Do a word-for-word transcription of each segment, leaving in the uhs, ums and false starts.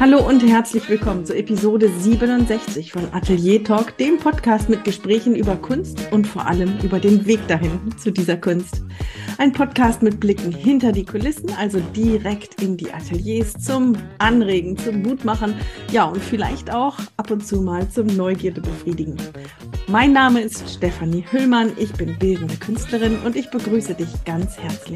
Hallo und herzlich willkommen zur Episode siebenundsechzig von Atelier Talk, dem Podcast mit Gesprächen über Kunst und vor allem über den Weg dahin zu dieser Kunst. Ein Podcast mit Blicken hinter die Kulissen, also direkt in die Ateliers zum Anregen, zum Mutmachen, ja und vielleicht auch ab und zu mal zum Neugierde befriedigen. Mein Name ist Stefanie Hüllmann, ich bin bildende Künstlerin und ich begrüße dich ganz herzlich.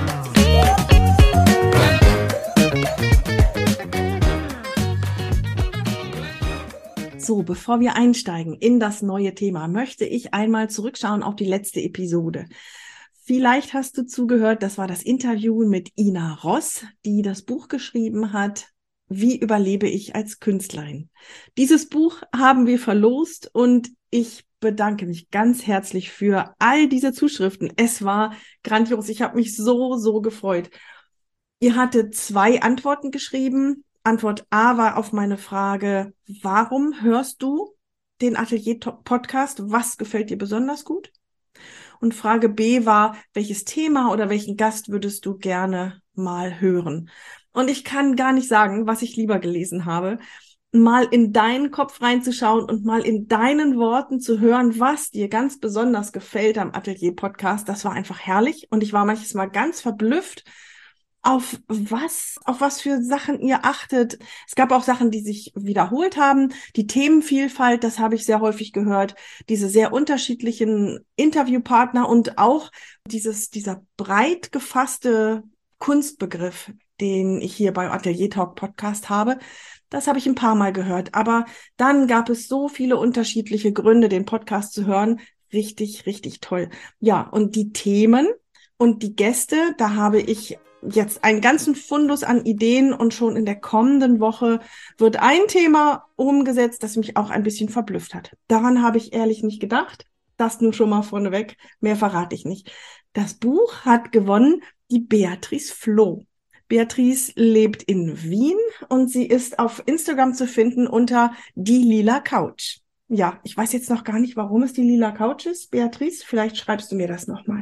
So, bevor wir einsteigen in das neue Thema, möchte ich einmal zurückschauen auf die letzte Episode. Vielleicht hast du zugehört, das war das Interview mit Ina Ross, die das Buch geschrieben hat, Wie überlebe ich als Künstlerin? Dieses Buch haben wir verlost und ich bedanke mich ganz herzlich für all diese Zuschriften. Es war grandios, ich habe mich so, so gefreut. Ihr hattet zwei Antworten geschrieben. Antwort A war auf meine Frage, warum hörst du den Atelier-Podcast? Was gefällt dir besonders gut? Und Frage B war, welches Thema oder welchen Gast würdest du gerne mal hören? Und ich kann gar nicht sagen, was ich lieber gelesen habe, mal in deinen Kopf reinzuschauen und mal in deinen Worten zu hören, was dir ganz besonders gefällt am Atelier-Podcast. Das war einfach herrlich und ich war manches Mal ganz verblüfft, auf was, auf was für Sachen ihr achtet. Es gab auch Sachen, die sich wiederholt haben. Die Themenvielfalt, das habe ich sehr häufig gehört. Diese sehr unterschiedlichen Interviewpartner und auch dieses, dieser breit gefasste Kunstbegriff, den ich hier bei Atelier Talk Podcast habe. Das habe ich ein paar Mal gehört. Aber dann gab es so viele unterschiedliche Gründe, den Podcast zu hören. Richtig, richtig toll. Ja, und die Themen und die Gäste, da habe ich jetzt einen ganzen Fundus an Ideen und schon in der kommenden Woche wird ein Thema umgesetzt, das mich auch ein bisschen verblüfft hat. Daran habe ich ehrlich nicht gedacht. Das nur schon mal vorneweg. Mehr verrate ich nicht. Das Buch hat gewonnen die Beatrice Floh. Beatrice lebt in Wien und sie ist auf Instagram zu finden unter die lila Couch. Ja, ich weiß jetzt noch gar nicht, warum es die lila Couch ist. Beatrice, vielleicht schreibst du mir das nochmal.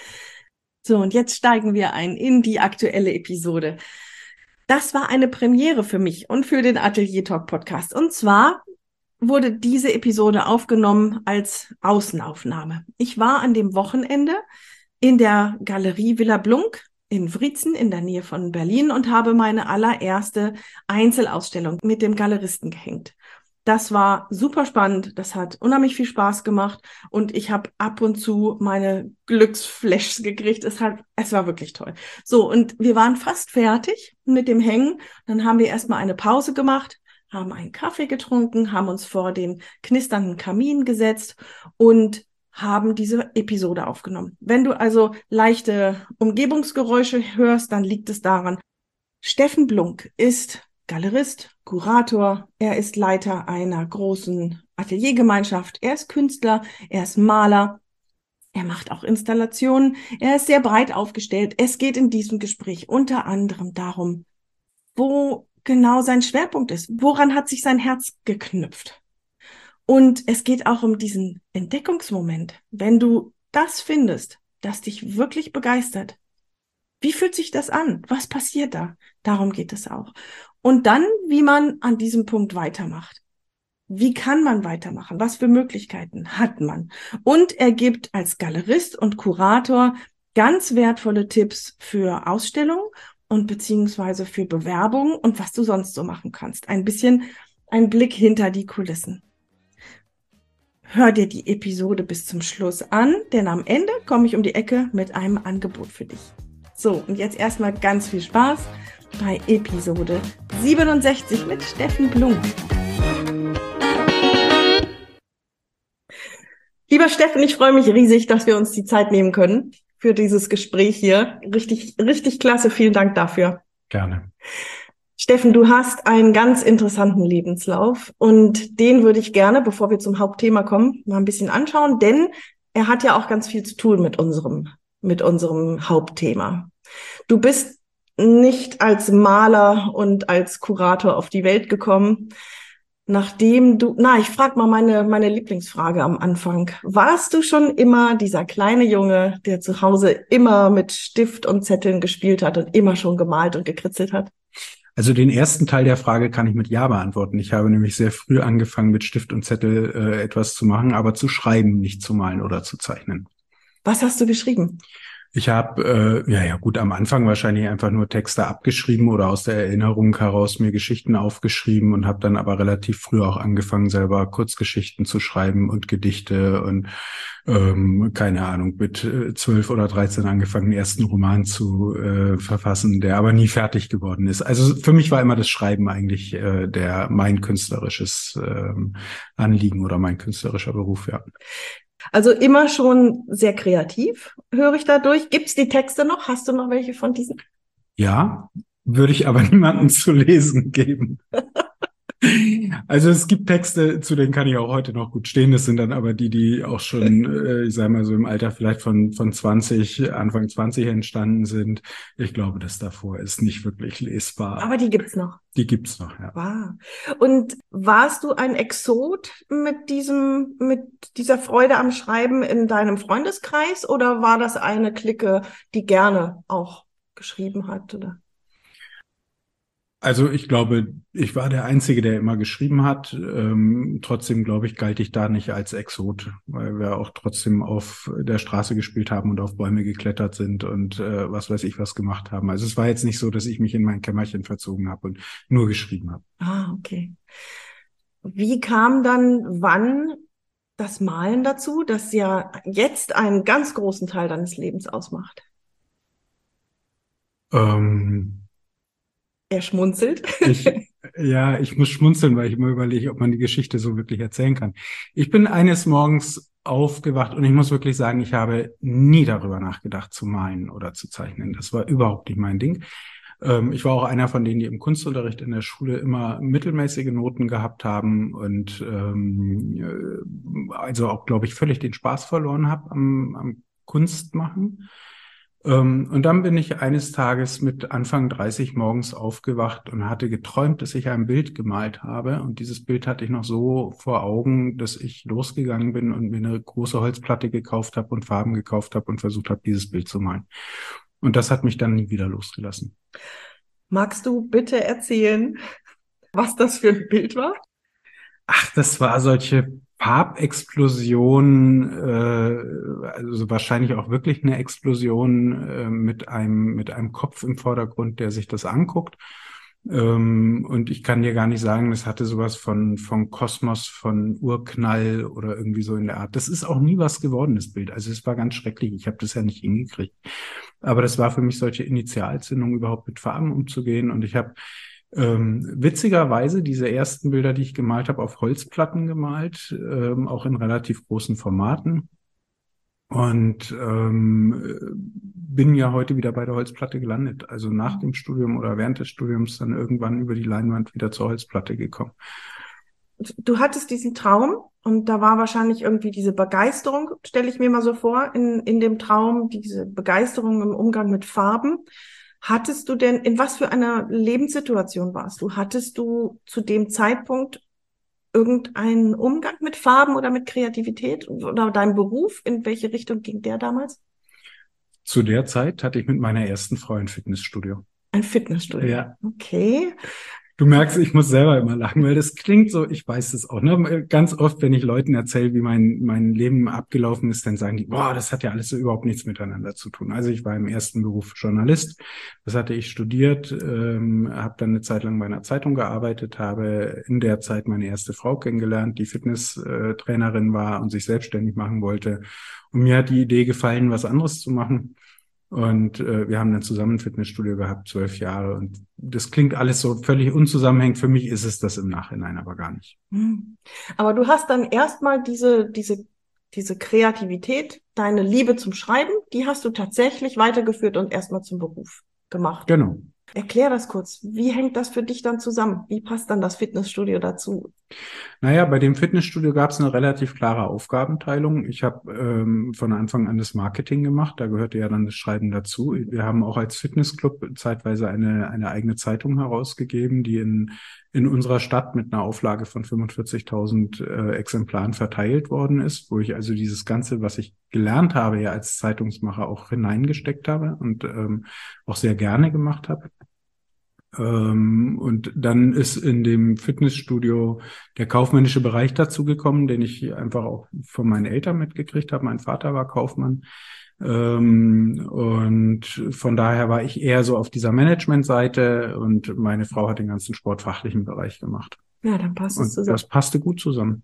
So, und jetzt steigen wir ein in die aktuelle Episode. Das war eine Premiere für mich und für den Atelier Talk Podcast. Und zwar wurde diese Episode aufgenommen als Außenaufnahme. Ich war an dem Wochenende in der Galerie Villa Blunk in Wriezen in der Nähe von Berlin und habe meine allererste Einzelausstellung mit dem Galeristen gehängt. Das war super spannend, das hat unheimlich viel Spaß gemacht und ich habe ab und zu meine Glücksflashs gekriegt. Es hat, es war wirklich toll. So, und wir waren fast fertig mit dem Hängen. Dann haben wir erstmal eine Pause gemacht, haben einen Kaffee getrunken, haben uns vor den knisternden Kamin gesetzt und haben diese Episode aufgenommen. Wenn du also leichte Umgebungsgeräusche hörst, dann liegt es daran. Steffen Blunk ist Galerist, Kurator, er ist Leiter einer großen Ateliergemeinschaft, er ist Künstler, er ist Maler, er macht auch Installationen, er ist sehr breit aufgestellt. Es geht in diesem Gespräch unter anderem darum, wo genau sein Schwerpunkt ist, woran hat sich sein Herz geknüpft. Und es geht auch um diesen Entdeckungsmoment, wenn du das findest, das dich wirklich begeistert. Wie fühlt sich das an? Was passiert da? Darum geht es auch. Und dann, wie man an diesem Punkt weitermacht. Wie kann man weitermachen? Was für Möglichkeiten hat man? Und er gibt als Galerist und Kurator ganz wertvolle Tipps für Ausstellungen und beziehungsweise für Bewerbungen und was du sonst so machen kannst. Ein bisschen ein Blick hinter die Kulissen. Hör dir die Episode bis zum Schluss an, denn am Ende komme ich um die Ecke mit einem Angebot für dich. So, und jetzt erstmal ganz viel Spaß bei Episode siebenundsechzig mit Steffen Blunk. Lieber Steffen, ich freue mich riesig, dass wir uns die Zeit nehmen können für dieses Gespräch hier. Richtig, richtig klasse. Vielen Dank dafür. Gerne. Steffen, du hast einen ganz interessanten Lebenslauf und den würde ich gerne, bevor wir zum Hauptthema kommen, mal ein bisschen anschauen, denn er hat ja auch ganz viel zu tun mit unserem, mit unserem Hauptthema. Du bist nicht als Maler und als Kurator auf die Welt gekommen, nachdem du, na, ich frage mal meine, meine Lieblingsfrage am Anfang. Warst du schon immer dieser kleine Junge, der zu Hause immer mit Stift und Zetteln gespielt hat und immer schon gemalt und gekritzelt hat? Also den ersten Teil der Frage kann ich mit Ja beantworten. Ich habe nämlich sehr früh angefangen, mit Stift und Zettel äh, etwas zu machen, aber zu schreiben, nicht zu malen oder zu zeichnen. Was hast du geschrieben? Ich habe, äh, ja, ja, gut, am Anfang wahrscheinlich einfach nur Texte abgeschrieben oder aus der Erinnerung heraus mir Geschichten aufgeschrieben und habe dann aber relativ früh auch angefangen, selber Kurzgeschichten zu schreiben und Gedichte und ähm, keine Ahnung, mit äh, zwölf oder dreizehn angefangen, den ersten Roman zu äh, verfassen, der aber nie fertig geworden ist. Also für mich war immer das Schreiben eigentlich äh, der mein künstlerisches ähm, Anliegen oder mein künstlerischer Beruf, ja. Also immer schon sehr kreativ, höre ich dadurch. Gibt es die Texte noch? Hast du noch welche von diesen? Ja, würde ich aber niemandem zu lesen geben. Also es gibt Texte, zu denen kann ich auch heute noch gut stehen. Das sind dann aber die, die auch schon, äh, ich sage mal so im Alter vielleicht von von zwanzig, Anfang zwanzig entstanden sind. Ich glaube, das davor ist nicht wirklich lesbar. Aber die gibt's noch. Die gibt's noch, ja. Wow. Und warst du ein Exot mit diesem, mit dieser Freude am Schreiben in deinem Freundeskreis oder war das eine Clique, die gerne auch geschrieben hat, oder? Also ich glaube, ich war der Einzige, der immer geschrieben hat. Ähm, trotzdem, glaube ich, galt ich da nicht als Exot, weil wir auch trotzdem auf der Straße gespielt haben und auf Bäume geklettert sind und äh, was weiß ich was gemacht haben. Also es war jetzt nicht so, dass ich mich in mein Kämmerchen verzogen habe und nur geschrieben habe. Ah, okay. Wie kam dann wann das Malen dazu, das ja jetzt einen ganz großen Teil deines Lebens ausmacht? Ähm, Er schmunzelt. Ich, ja, ich muss schmunzeln, weil ich immer überlege, ob man die Geschichte so wirklich erzählen kann. Ich bin eines Morgens aufgewacht und ich muss wirklich sagen, ich habe nie darüber nachgedacht, zu malen oder zu zeichnen. Das war überhaupt nicht mein Ding. Ähm, ich war auch einer von denen, die im Kunstunterricht in der Schule immer mittelmäßige Noten gehabt haben und ähm, äh, also auch, glaube ich, völlig den Spaß verloren habe am, am Kunstmachen. Ähm, und dann bin ich eines Tages mit Anfang dreißig morgens aufgewacht und hatte geträumt, dass ich ein Bild gemalt habe. Und dieses Bild hatte ich noch so vor Augen, dass ich losgegangen bin und mir eine große Holzplatte gekauft habe und Farben gekauft habe und versucht habe, dieses Bild zu malen. Und das hat mich dann nie wieder losgelassen. Magst du bitte erzählen, was das für ein Bild war? Ach, das war solche Farbexplosion, äh, also wahrscheinlich auch wirklich eine Explosion äh, mit einem mit einem Kopf im Vordergrund, der sich das anguckt. Ähm, und ich kann dir gar nicht sagen, das hatte sowas von von Kosmos, von Urknall oder irgendwie so in der Art. Das ist auch nie was geworden, das Bild. Also es war ganz schrecklich. Ich habe das ja nicht hingekriegt. Aber das war für mich solche Initialzündung, überhaupt mit Farben umzugehen. Und ich habe ähm, witzigerweise diese ersten Bilder, die ich gemalt habe, auf Holzplatten gemalt, ähm, auch in relativ großen Formaten. Und ähm, bin ja heute wieder bei der Holzplatte gelandet. Also nach dem Studium oder während des Studiums dann irgendwann über die Leinwand wieder zur Holzplatte gekommen. Du hattest diesen Traum und da war wahrscheinlich irgendwie diese Begeisterung, stelle ich mir mal so vor, in, in dem Traum, diese Begeisterung im Umgang mit Farben. Hattest du denn, in was für einer Lebenssituation warst du? Hattest du zu dem Zeitpunkt irgendeinen Umgang mit Farben oder mit Kreativität oder dein Beruf? In welche Richtung ging der damals? Zu der Zeit hatte ich mit meiner ersten Frau ein Fitnessstudio. Ein Fitnessstudio. Ja. Okay. Du merkst, ich muss selber immer lachen, weil das klingt so, ich weiß es auch, ne? Ganz oft, wenn ich Leuten erzähle, wie mein, mein Leben abgelaufen ist, dann sagen die, boah, das hat ja alles so überhaupt nichts miteinander zu tun. Also ich war im ersten Beruf Journalist, das hatte ich studiert, ähm, habe dann eine Zeit lang bei einer Zeitung gearbeitet, habe in der Zeit meine erste Frau kennengelernt, die Fitnesstrainerin war und sich selbstständig machen wollte. Und mir hat die Idee gefallen, was anderes zu machen. Und äh, wir haben dann zusammen ein Fitnessstudio gehabt, zwölf Jahre. Und das klingt alles so völlig unzusammenhängend. Für mich ist es das im Nachhinein aber gar nicht. Hm. Aber du hast dann erstmal diese, diese, diese Kreativität, deine Liebe zum Schreiben, die hast du tatsächlich weitergeführt und erstmal zum Beruf gemacht. Genau. Erklär das kurz. Wie hängt das für dich dann zusammen? Wie passt dann das Fitnessstudio dazu? Naja, bei dem Fitnessstudio gab es eine relativ klare Aufgabenteilung. Ich habe ähm, von Anfang an das Marketing gemacht, da gehörte ja dann das Schreiben dazu. Wir haben auch als Fitnessclub zeitweise eine, eine eigene Zeitung herausgegeben, die in, in unserer Stadt mit einer Auflage von fünfundvierzigtausend äh, Exemplaren verteilt worden ist, wo ich also dieses Ganze, was ich gelernt habe, ja als Zeitungsmacher auch hineingesteckt habe und ähm, auch sehr gerne gemacht habe. Ähm, und dann ist in dem Fitnessstudio der kaufmännische Bereich dazu gekommen, den ich einfach auch von meinen Eltern mitgekriegt habe. Mein Vater war Kaufmann. Ähm, und von daher war ich eher so auf dieser Management-Seite und meine Frau hat den ganzen sportfachlichen Bereich gemacht. Ja, dann passt es Und zusammen. das passte gut zusammen.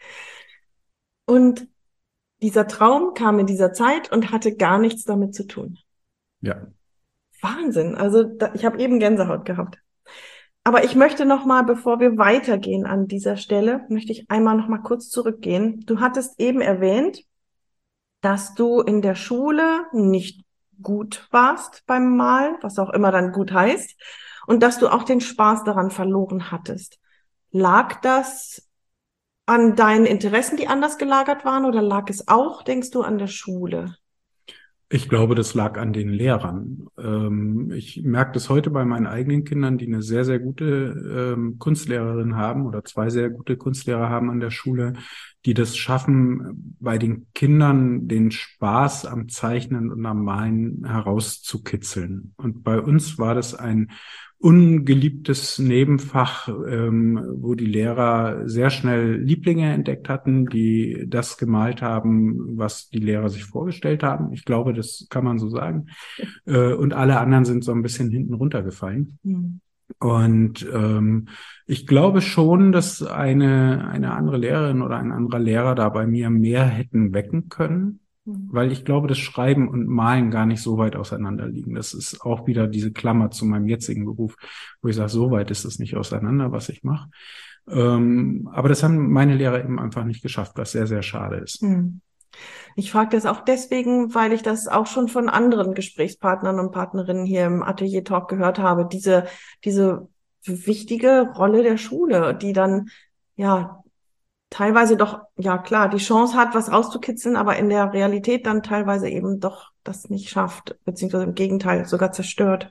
Und dieser Traum kam in dieser Zeit und hatte gar nichts damit zu tun. Ja. Wahnsinn. Also da, ich habe eben Gänsehaut gehabt. Aber ich möchte noch mal, bevor wir weitergehen an dieser Stelle, möchte ich einmal noch mal kurz zurückgehen. Du hattest eben erwähnt, dass du in der Schule nicht gut warst beim Malen, was auch immer dann gut heißt, und dass du auch den Spaß daran verloren hattest. Lag das an deinen Interessen, die anders gelagert waren, oder lag es auch, denkst du, an der Schule? Ich glaube, das lag an den Lehrern. Ähm, ich merke das heute bei meinen eigenen Kindern, die eine sehr, sehr gute ähm, Kunstlehrerin haben oder zwei sehr gute Kunstlehrer haben an der Schule, die das schaffen, bei den Kindern den Spaß am Zeichnen und am Malen herauszukitzeln. Und bei uns war das ein ungeliebtes Nebenfach, ähm, wo die Lehrer sehr schnell Lieblinge entdeckt hatten, die das gemalt haben, was die Lehrer sich vorgestellt haben. Ich glaube, das kann man so sagen. Äh, und alle anderen sind so ein bisschen hinten runtergefallen. Mhm. Und ähm, ich glaube schon, dass eine, eine andere Lehrerin oder ein anderer Lehrer da bei mir mehr hätten wecken können. Weil ich glaube, das Schreiben und Malen gar nicht so weit auseinander liegen. Das ist auch wieder diese Klammer zu meinem jetzigen Beruf, wo ich sage, so weit ist es nicht auseinander, was ich mache. Ähm, aber das haben meine Lehrer eben einfach nicht geschafft, was sehr, sehr schade ist. Hm. Ich frage das auch deswegen, weil ich das auch schon von anderen Gesprächspartnern und Partnerinnen hier im Atelier Talk gehört habe. Diese, diese wichtige Rolle der Schule, die dann, ja, teilweise doch, ja klar, die Chance hat, was rauszukitzeln, aber in der Realität dann teilweise eben doch das nicht schafft, beziehungsweise im Gegenteil sogar zerstört.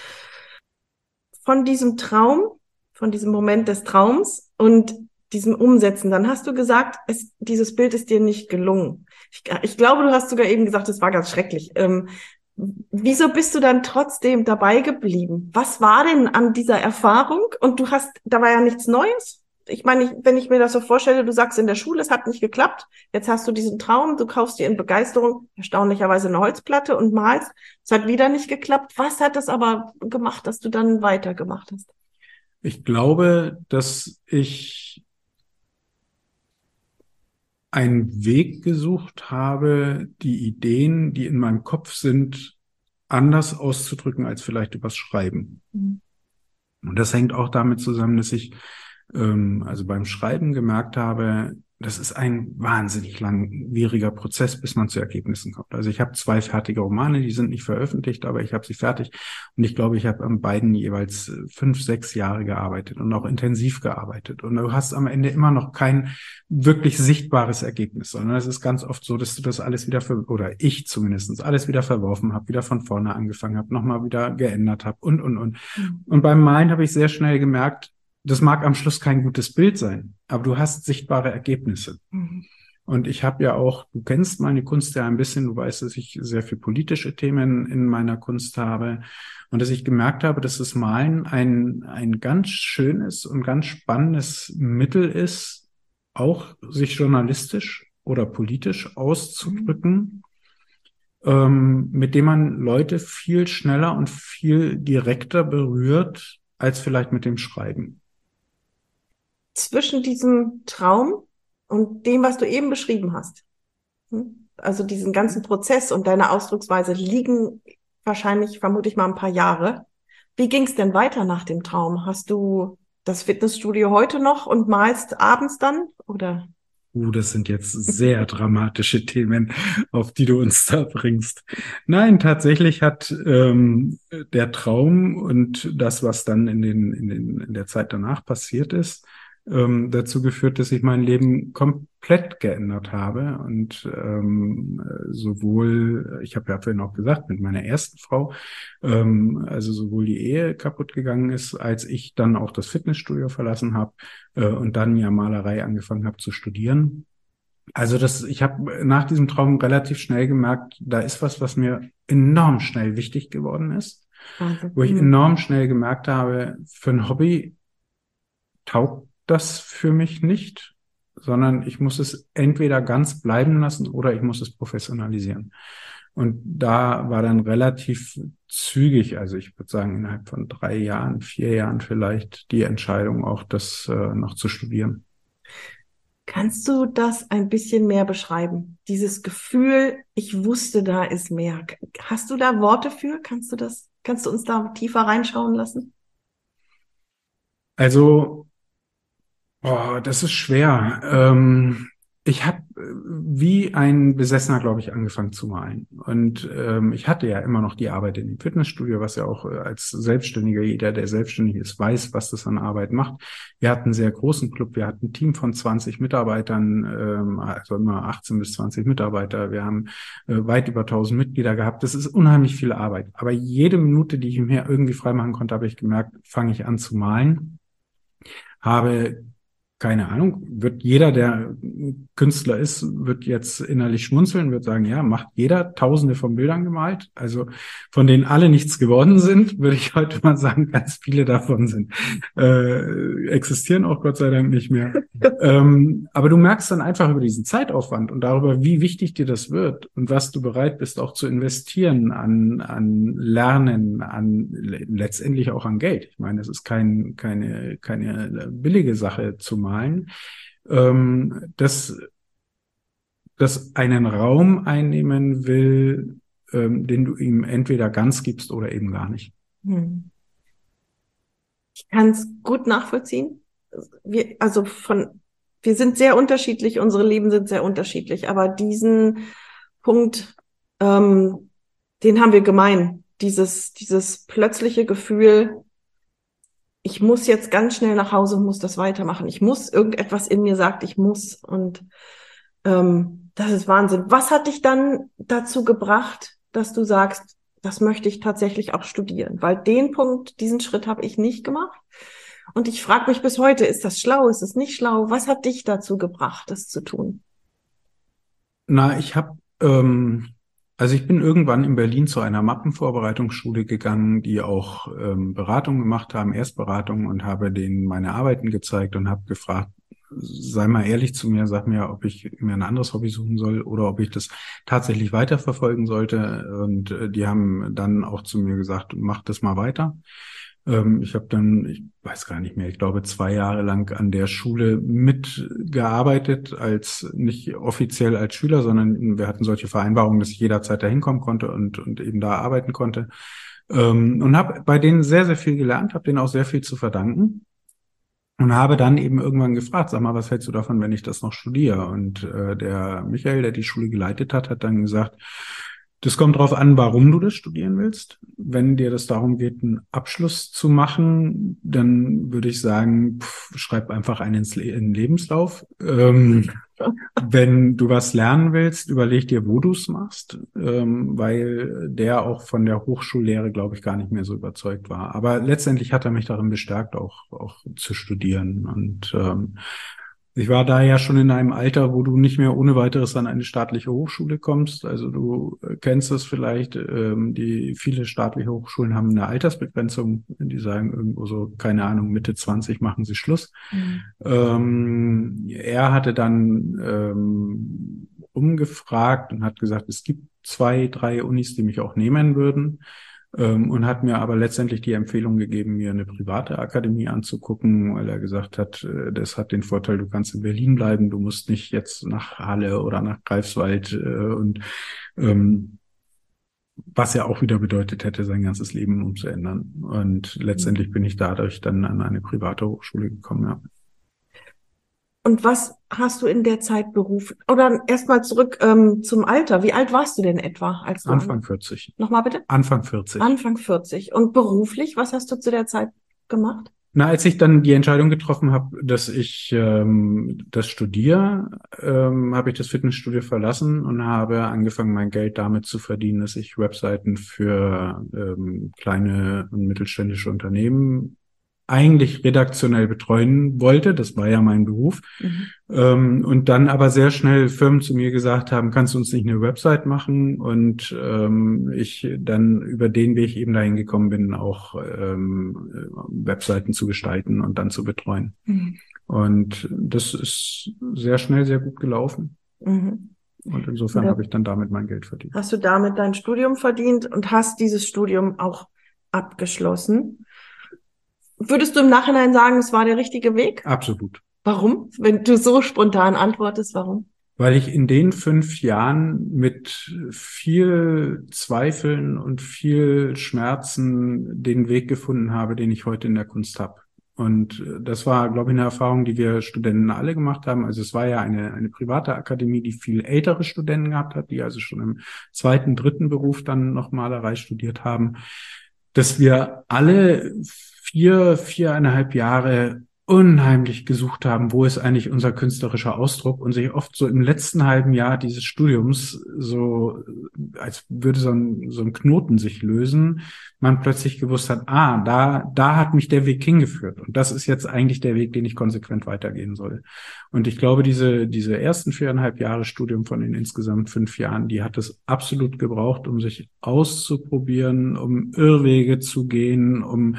Von diesem Traum, von diesem Moment des Traums und diesem Umsetzen, dann hast du gesagt, es, dieses Bild ist dir nicht gelungen. Ich, ich glaube, du hast sogar eben gesagt, es war ganz schrecklich. Ähm, wieso bist du dann trotzdem dabei geblieben? Was war denn an dieser Erfahrung? Und du hast, da war ja nichts Neues. Ich meine, ich, wenn ich mir das so vorstelle, du sagst in der Schule, es hat nicht geklappt. Jetzt hast du diesen Traum, du kaufst dir in Begeisterung erstaunlicherweise eine Holzplatte und malst. Es hat wieder nicht geklappt. Was hat das aber gemacht, dass du dann weitergemacht hast? Ich glaube, dass ich einen Weg gesucht habe, die Ideen, die in meinem Kopf sind, anders auszudrücken als vielleicht übers Schreiben. Mhm. Und das hängt auch damit zusammen, dass ich ähm, also beim Schreiben gemerkt habe, das ist ein wahnsinnig langwieriger Prozess, bis man zu Ergebnissen kommt. Also ich habe zwei fertige Romane, die sind nicht veröffentlicht, aber ich habe sie fertig. Und ich glaube, ich habe an beiden jeweils fünf, sechs Jahre gearbeitet und auch intensiv gearbeitet. Und du hast am Ende immer noch kein wirklich sichtbares Ergebnis, sondern es ist ganz oft so, dass du das alles wieder, ver oder ich zumindest, alles wieder verworfen habe, wieder von vorne angefangen habe, nochmal wieder geändert habe und, und, und. Und beim Malen habe ich sehr schnell gemerkt, das mag am Schluss kein gutes Bild sein, aber du hast sichtbare Ergebnisse. Mhm. Und ich habe ja auch, du kennst meine Kunst ja ein bisschen, du weißt, dass ich sehr viel politische Themen in meiner Kunst habe und dass ich gemerkt habe, dass das Malen ein, ein ganz schönes und ganz spannendes Mittel ist, auch sich journalistisch oder politisch auszudrücken, mhm. ähm, mit dem man Leute viel schneller und viel direkter berührt, als vielleicht mit dem Schreiben. Zwischen diesem Traum und dem, was du eben beschrieben hast, also diesen ganzen Prozess und deine Ausdrucksweise, liegen wahrscheinlich, vermute ich mal, ein paar Jahre. Wie ging es denn weiter nach dem Traum? Hast du das Fitnessstudio heute noch und malst abends dann, oder? Uh, das sind jetzt sehr dramatische Themen, auf die du uns da bringst. Nein, tatsächlich hat ähm, der Traum und das, was dann in den, in den, in der Zeit danach passiert ist, ähm, dazu geführt, dass ich mein Leben komplett geändert habe und ähm, sowohl, ich habe ja vorhin auch gesagt, mit meiner ersten Frau, ähm, also sowohl die Ehe kaputt gegangen ist, als ich dann auch das Fitnessstudio verlassen habe äh, und dann ja Malerei angefangen habe zu studieren. Also das, ich habe nach diesem Traum relativ schnell gemerkt, da ist was, was mir enorm schnell wichtig geworden ist. Wahnsinn. Wo ich Mhm. enorm schnell gemerkt habe, für ein Hobby taugt das für mich nicht, sondern ich muss es entweder ganz bleiben lassen oder ich muss es professionalisieren. Und da war dann relativ zügig, also ich würde sagen innerhalb von drei Jahren, vier Jahren vielleicht, die Entscheidung auch, das äh, noch zu studieren. Kannst du das ein bisschen mehr beschreiben? Dieses Gefühl, ich wusste, da ist mehr. Hast du da Worte für? Kannst du das, kannst du uns da tiefer reinschauen lassen? Also, oh, das ist schwer. Ähm, ich habe wie ein Besessener, glaube ich, angefangen zu malen. Und ähm, ich hatte ja immer noch die Arbeit in dem Fitnessstudio, was ja auch äh, als Selbstständiger, jeder, der selbstständig ist, weiß, was das an Arbeit macht. Wir hatten einen sehr großen Club. Wir hatten ein Team von zwanzig Mitarbeitern, ähm, also immer achtzehn bis zwanzig Mitarbeiter. Wir haben äh, weit über tausend Mitglieder gehabt. Das ist unheimlich viel Arbeit. Aber jede Minute, die ich mir irgendwie freimachen konnte, habe ich gemerkt, fange ich an zu malen, habe keine Ahnung, wird jeder, der Künstler ist, wird jetzt innerlich schmunzeln, wird sagen, ja, macht jeder Tausende von Bildern gemalt, also von denen alle nichts geworden sind, würde ich heute mal sagen, ganz viele davon sind, äh, existieren auch Gott sei Dank nicht mehr. Ähm, aber du merkst dann einfach über diesen Zeitaufwand und darüber, wie wichtig dir das wird und was du bereit bist auch zu investieren an, an Lernen, an letztendlich auch an Geld. Ich meine, es ist kein, keine, keine billige Sache zu malen, ähm, dass das einen Raum einnehmen will, ähm, den du ihm entweder ganz gibst oder eben gar nicht. Hm. Ich kann es gut nachvollziehen. Wir, also von, wir sind sehr unterschiedlich, unsere Leben sind sehr unterschiedlich, aber diesen Punkt, ähm, den haben wir gemein. Dieses, dieses plötzliche Gefühl, ich muss jetzt ganz schnell nach Hause und muss das weitermachen. Ich muss, irgendetwas in mir sagt, ich muss. Und ähm, das ist Wahnsinn. Was hat dich dann dazu gebracht, dass du sagst, das möchte ich tatsächlich auch studieren? Weil den Punkt, diesen Schritt habe ich nicht gemacht. Und ich frage mich bis heute, ist das schlau, ist es nicht schlau? Was hat dich dazu gebracht, das zu tun? Na, ich habe, ähm, also ich bin irgendwann in Berlin zu einer Mappenvorbereitungsschule gegangen, die auch ähm, Beratung gemacht haben, Erstberatung, und habe denen meine Arbeiten gezeigt und habe gefragt, sei mal ehrlich zu mir, sag mir, ob ich mir ein anderes Hobby suchen soll oder ob ich das tatsächlich weiterverfolgen sollte. Und äh, die haben dann auch zu mir gesagt, mach das mal weiter. Ähm, ich habe dann, ich weiß gar nicht mehr, ich glaube zwei Jahre lang an der Schule mitgearbeitet, als nicht offiziell als Schüler, sondern wir hatten solche Vereinbarungen, dass ich jederzeit da hinkommen konnte und, und eben da arbeiten konnte. Ähm, und habe bei denen sehr, sehr viel gelernt, habe denen auch sehr viel zu verdanken. Und habe dann eben irgendwann gefragt, sag mal, was hältst du davon, wenn ich das noch studiere? Und äh, der Michael, der die Schule geleitet hat, hat dann gesagt, das kommt drauf an, warum du das studieren willst. Wenn dir das darum geht, einen Abschluss zu machen, dann würde ich sagen, pff, schreib einfach einen ins Le- in den Lebenslauf. Ähm, wenn du was lernen willst, überleg dir, wo du es machst, ähm, weil der auch von der Hochschullehre, glaube ich, gar nicht mehr so überzeugt war. Aber letztendlich hat er mich darin bestärkt, auch, auch zu studieren. Und ähm, ich war da ja schon in einem Alter, wo du nicht mehr ohne weiteres an eine staatliche Hochschule kommst. Also du äh, kennst es vielleicht, ähm, die viele staatliche Hochschulen haben eine Altersbegrenzung. Die sagen irgendwo so, keine Ahnung, Mitte zwanzig machen sie Schluss. Mhm. Ähm, er hatte dann ähm, umgefragt und hat gesagt, es gibt zwei, drei Unis, die mich auch nehmen würden. Ähm, und hat mir aber letztendlich die Empfehlung gegeben, mir eine private Akademie anzugucken, weil er gesagt hat, äh, das hat den Vorteil, du kannst in Berlin bleiben, du musst nicht jetzt nach Halle oder nach Greifswald äh, und ähm, was ja auch wieder bedeutet hätte, sein ganzes Leben umzuändern. Und letztendlich bin ich dadurch dann an eine private Hochschule gekommen, ja. Und was hast du in der Zeit berufen? Oder erstmal zurück ähm, zum Alter. Wie alt warst du denn etwa, als du Anfang an... vierzig. Nochmal bitte? Anfang vierzig. Anfang vierzig. Und beruflich, was hast du zu der Zeit gemacht? Na, als ich dann die Entscheidung getroffen habe, dass ich ähm, das studiere, ähm, habe ich das Fitnessstudio verlassen und habe angefangen, mein Geld damit zu verdienen, dass ich Webseiten für ähm, kleine und mittelständische Unternehmen eigentlich redaktionell betreuen wollte. Das war ja mein Beruf. Mhm. Ähm, und dann aber sehr schnell Firmen zu mir gesagt haben, kannst du uns nicht eine Website machen? Und ähm, ich dann über den Weg eben dahin gekommen bin, auch ähm, Webseiten zu gestalten und dann zu betreuen. Mhm. Und das ist sehr schnell, sehr gut gelaufen. Mhm. Und insofern ja. habe ich dann damit mein Geld verdient. Hast du damit dein Studium verdient und hast dieses Studium auch abgeschlossen? Würdest du im Nachhinein sagen, es war der richtige Weg? Absolut. Warum? Wenn du so spontan antwortest, warum? Weil ich in den fünf Jahren mit viel Zweifeln und viel Schmerzen den Weg gefunden habe, den ich heute in der Kunst habe. Und das war, glaube ich, eine Erfahrung, die wir Studenten alle gemacht haben. Also es war ja eine, eine private Akademie, die viel ältere Studenten gehabt hat, die also schon im zweiten, dritten Beruf dann noch Malerei studiert haben, dass wir alle vier, viereinhalb Jahre unheimlich gesucht haben, wo ist eigentlich unser künstlerischer Ausdruck, und sich oft so im letzten halben Jahr dieses Studiums so, als würde so ein, so ein Knoten sich lösen, man plötzlich gewusst hat, ah, da, da hat mich der Weg hingeführt, und das ist jetzt eigentlich der Weg, den ich konsequent weitergehen soll. Und ich glaube, diese, diese ersten viereinhalb Jahre Studium von den insgesamt fünf Jahren, die hat es absolut gebraucht, um sich auszuprobieren, um Irrwege zu gehen, um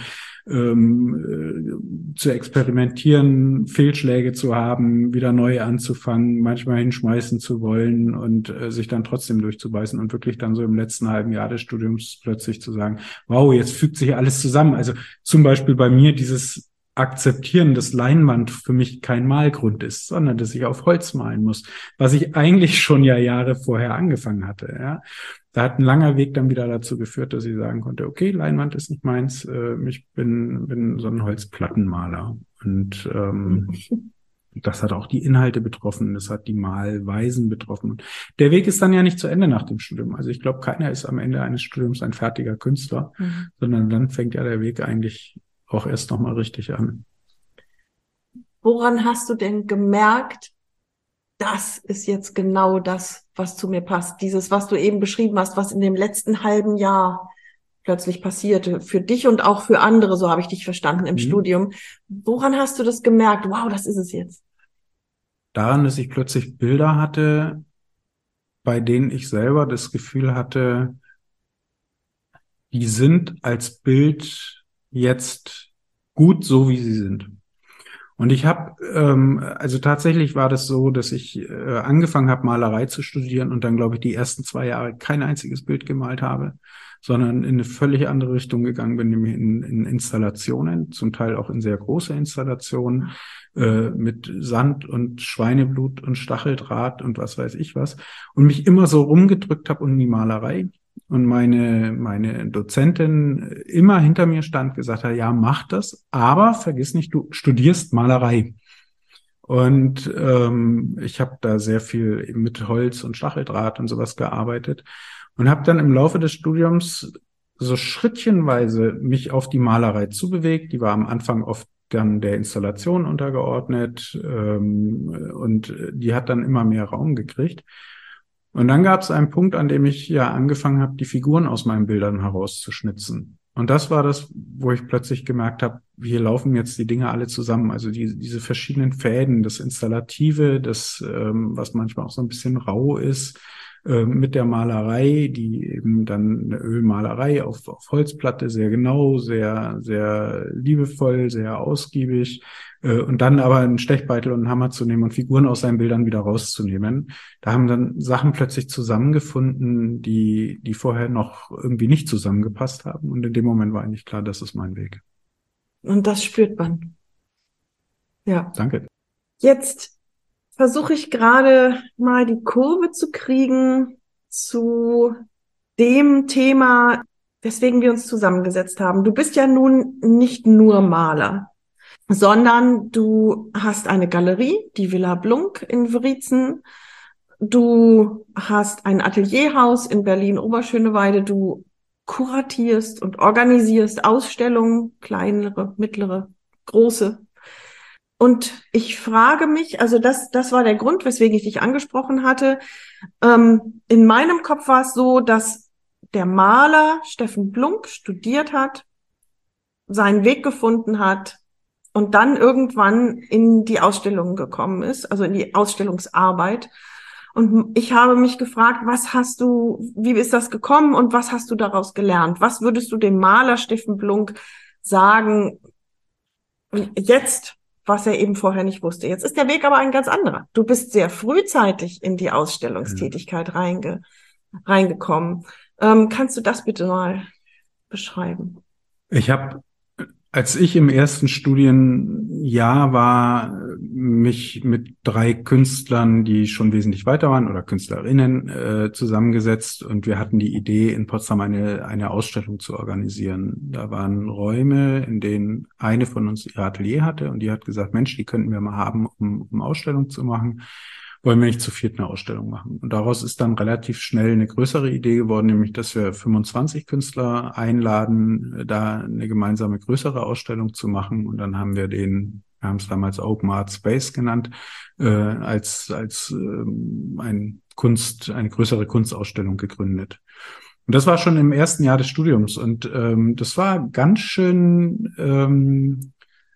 ähm, äh, zu experimentieren, Fehlschläge zu haben, wieder neu anzufangen, manchmal hinschmeißen zu wollen und äh, sich dann trotzdem durchzubeißen und wirklich dann so im letzten halben Jahr des Studiums plötzlich zu sagen, wow, jetzt fügt sich alles zusammen. Also zum Beispiel bei mir dieses Akzeptieren, dass Leinwand für mich kein Malgrund ist, sondern dass ich auf Holz malen muss, was ich eigentlich schon ja Jahre vorher angefangen hatte. Ja, da hat ein langer Weg dann wieder dazu geführt, dass ich sagen konnte, okay, Leinwand ist nicht meins, äh, ich bin bin so ein Holzplattenmaler, und ähm, das hat auch die Inhalte betroffen, das hat die Malweisen betroffen. Der Weg ist dann ja nicht zu Ende nach dem Studium. Also ich glaube, keiner ist am Ende eines Studiums ein fertiger Künstler, mhm. sondern dann fängt ja der Weg eigentlich auch erst nochmal richtig an. Woran hast du denn gemerkt, das ist jetzt genau das, was zu mir passt? Dieses, was du eben beschrieben hast, was in dem letzten halben Jahr plötzlich passierte, für dich und auch für andere, so habe ich dich verstanden im mhm. Studium. Woran hast du das gemerkt? Wow, das ist es jetzt. Daran, dass ich plötzlich Bilder hatte, bei denen ich selber das Gefühl hatte, die sind als Bild jetzt gut so, wie sie sind. Und ich habe, ähm, also tatsächlich war das so, dass ich äh, angefangen habe, Malerei zu studieren und dann, glaube ich, die ersten zwei Jahre kein einziges Bild gemalt habe, sondern in eine völlig andere Richtung gegangen bin, nämlich in, in Installationen, zum Teil auch in sehr große Installationen, äh, mit Sand und Schweineblut und Stacheldraht und was weiß ich was, und mich immer so rumgedrückt habe um die Malerei. Und meine, meine Dozentin immer hinter mir stand, gesagt hat, ja, mach das, aber vergiss nicht, du studierst Malerei. Und ähm, ich habe da sehr viel mit Holz und Stacheldraht und sowas gearbeitet und habe dann im Laufe des Studiums so schrittchenweise mich auf die Malerei zubewegt. Die war am Anfang oft dann der Installation untergeordnet, ähm, und die hat dann immer mehr Raum gekriegt. Und dann gab es einen Punkt, an dem ich ja angefangen habe, die Figuren aus meinen Bildern herauszuschnitzen. Und das war das, wo ich plötzlich gemerkt habe, hier laufen jetzt die Dinge alle zusammen. Also die, diese verschiedenen Fäden, das Installative, das, ähm, was manchmal auch so ein bisschen rau ist, äh, mit der Malerei, die eben dann eine Ölmalerei auf, auf Holzplatte, sehr genau, sehr, sehr liebevoll, sehr ausgiebig. Und dann aber einen Stechbeitel und einen Hammer zu nehmen und Figuren aus seinen Bildern wieder rauszunehmen. Da haben dann Sachen plötzlich zusammengefunden, die, die vorher noch irgendwie nicht zusammengepasst haben. Und in dem Moment war eigentlich klar, das ist mein Weg. Und das spürt man. Ja. Danke. Jetzt versuche ich gerade mal die Kurve zu kriegen zu dem Thema, weswegen wir uns zusammengesetzt haben. Du bist ja nun nicht nur Maler, sondern du hast eine Galerie, die Villa Blunk in Wriezen. Du hast ein Atelierhaus in Berlin-Oberschöneweide. Du kuratierst und organisierst Ausstellungen, kleinere, mittlere, große. Und ich frage mich, also das, das war der Grund, weswegen ich dich angesprochen hatte. Ähm, in meinem Kopf war es so, dass der Maler Steffen Blunk studiert hat, seinen Weg gefunden hat und dann irgendwann in die Ausstellung gekommen ist, also in die Ausstellungsarbeit. Und ich habe mich gefragt, was hast du, wie ist das gekommen und was hast du daraus gelernt? Was würdest du dem Maler Steffen Blunk sagen jetzt, was er eben vorher nicht wusste? Jetzt ist der Weg aber ein ganz anderer. Du bist sehr frühzeitig in die Ausstellungstätigkeit reinge, reingekommen. Ähm, kannst du das bitte mal beschreiben? Ich habe, als ich im ersten Studienjahr war, mich mit drei Künstlern, die schon wesentlich weiter waren, oder Künstlerinnen, äh, zusammengesetzt, und wir hatten die Idee, in Potsdam eine, eine Ausstellung zu organisieren. Da waren Räume, in denen eine von uns ihr Atelier hatte, und die hat gesagt, Mensch, die könnten wir mal haben, um, um Ausstellung zu machen. Wollen wir nicht zu viert eine Ausstellung machen? Und daraus ist dann relativ schnell eine größere Idee geworden, nämlich, dass wir fünfundzwanzig Künstler einladen, da eine gemeinsame größere Ausstellung zu machen. Und dann haben wir den, wir haben es damals Open Art Space genannt, äh, als als ähm, ein Kunst, eine größere Kunstausstellung gegründet. Und das war schon im ersten Jahr des Studiums. Und ähm, das war ganz schön ähm,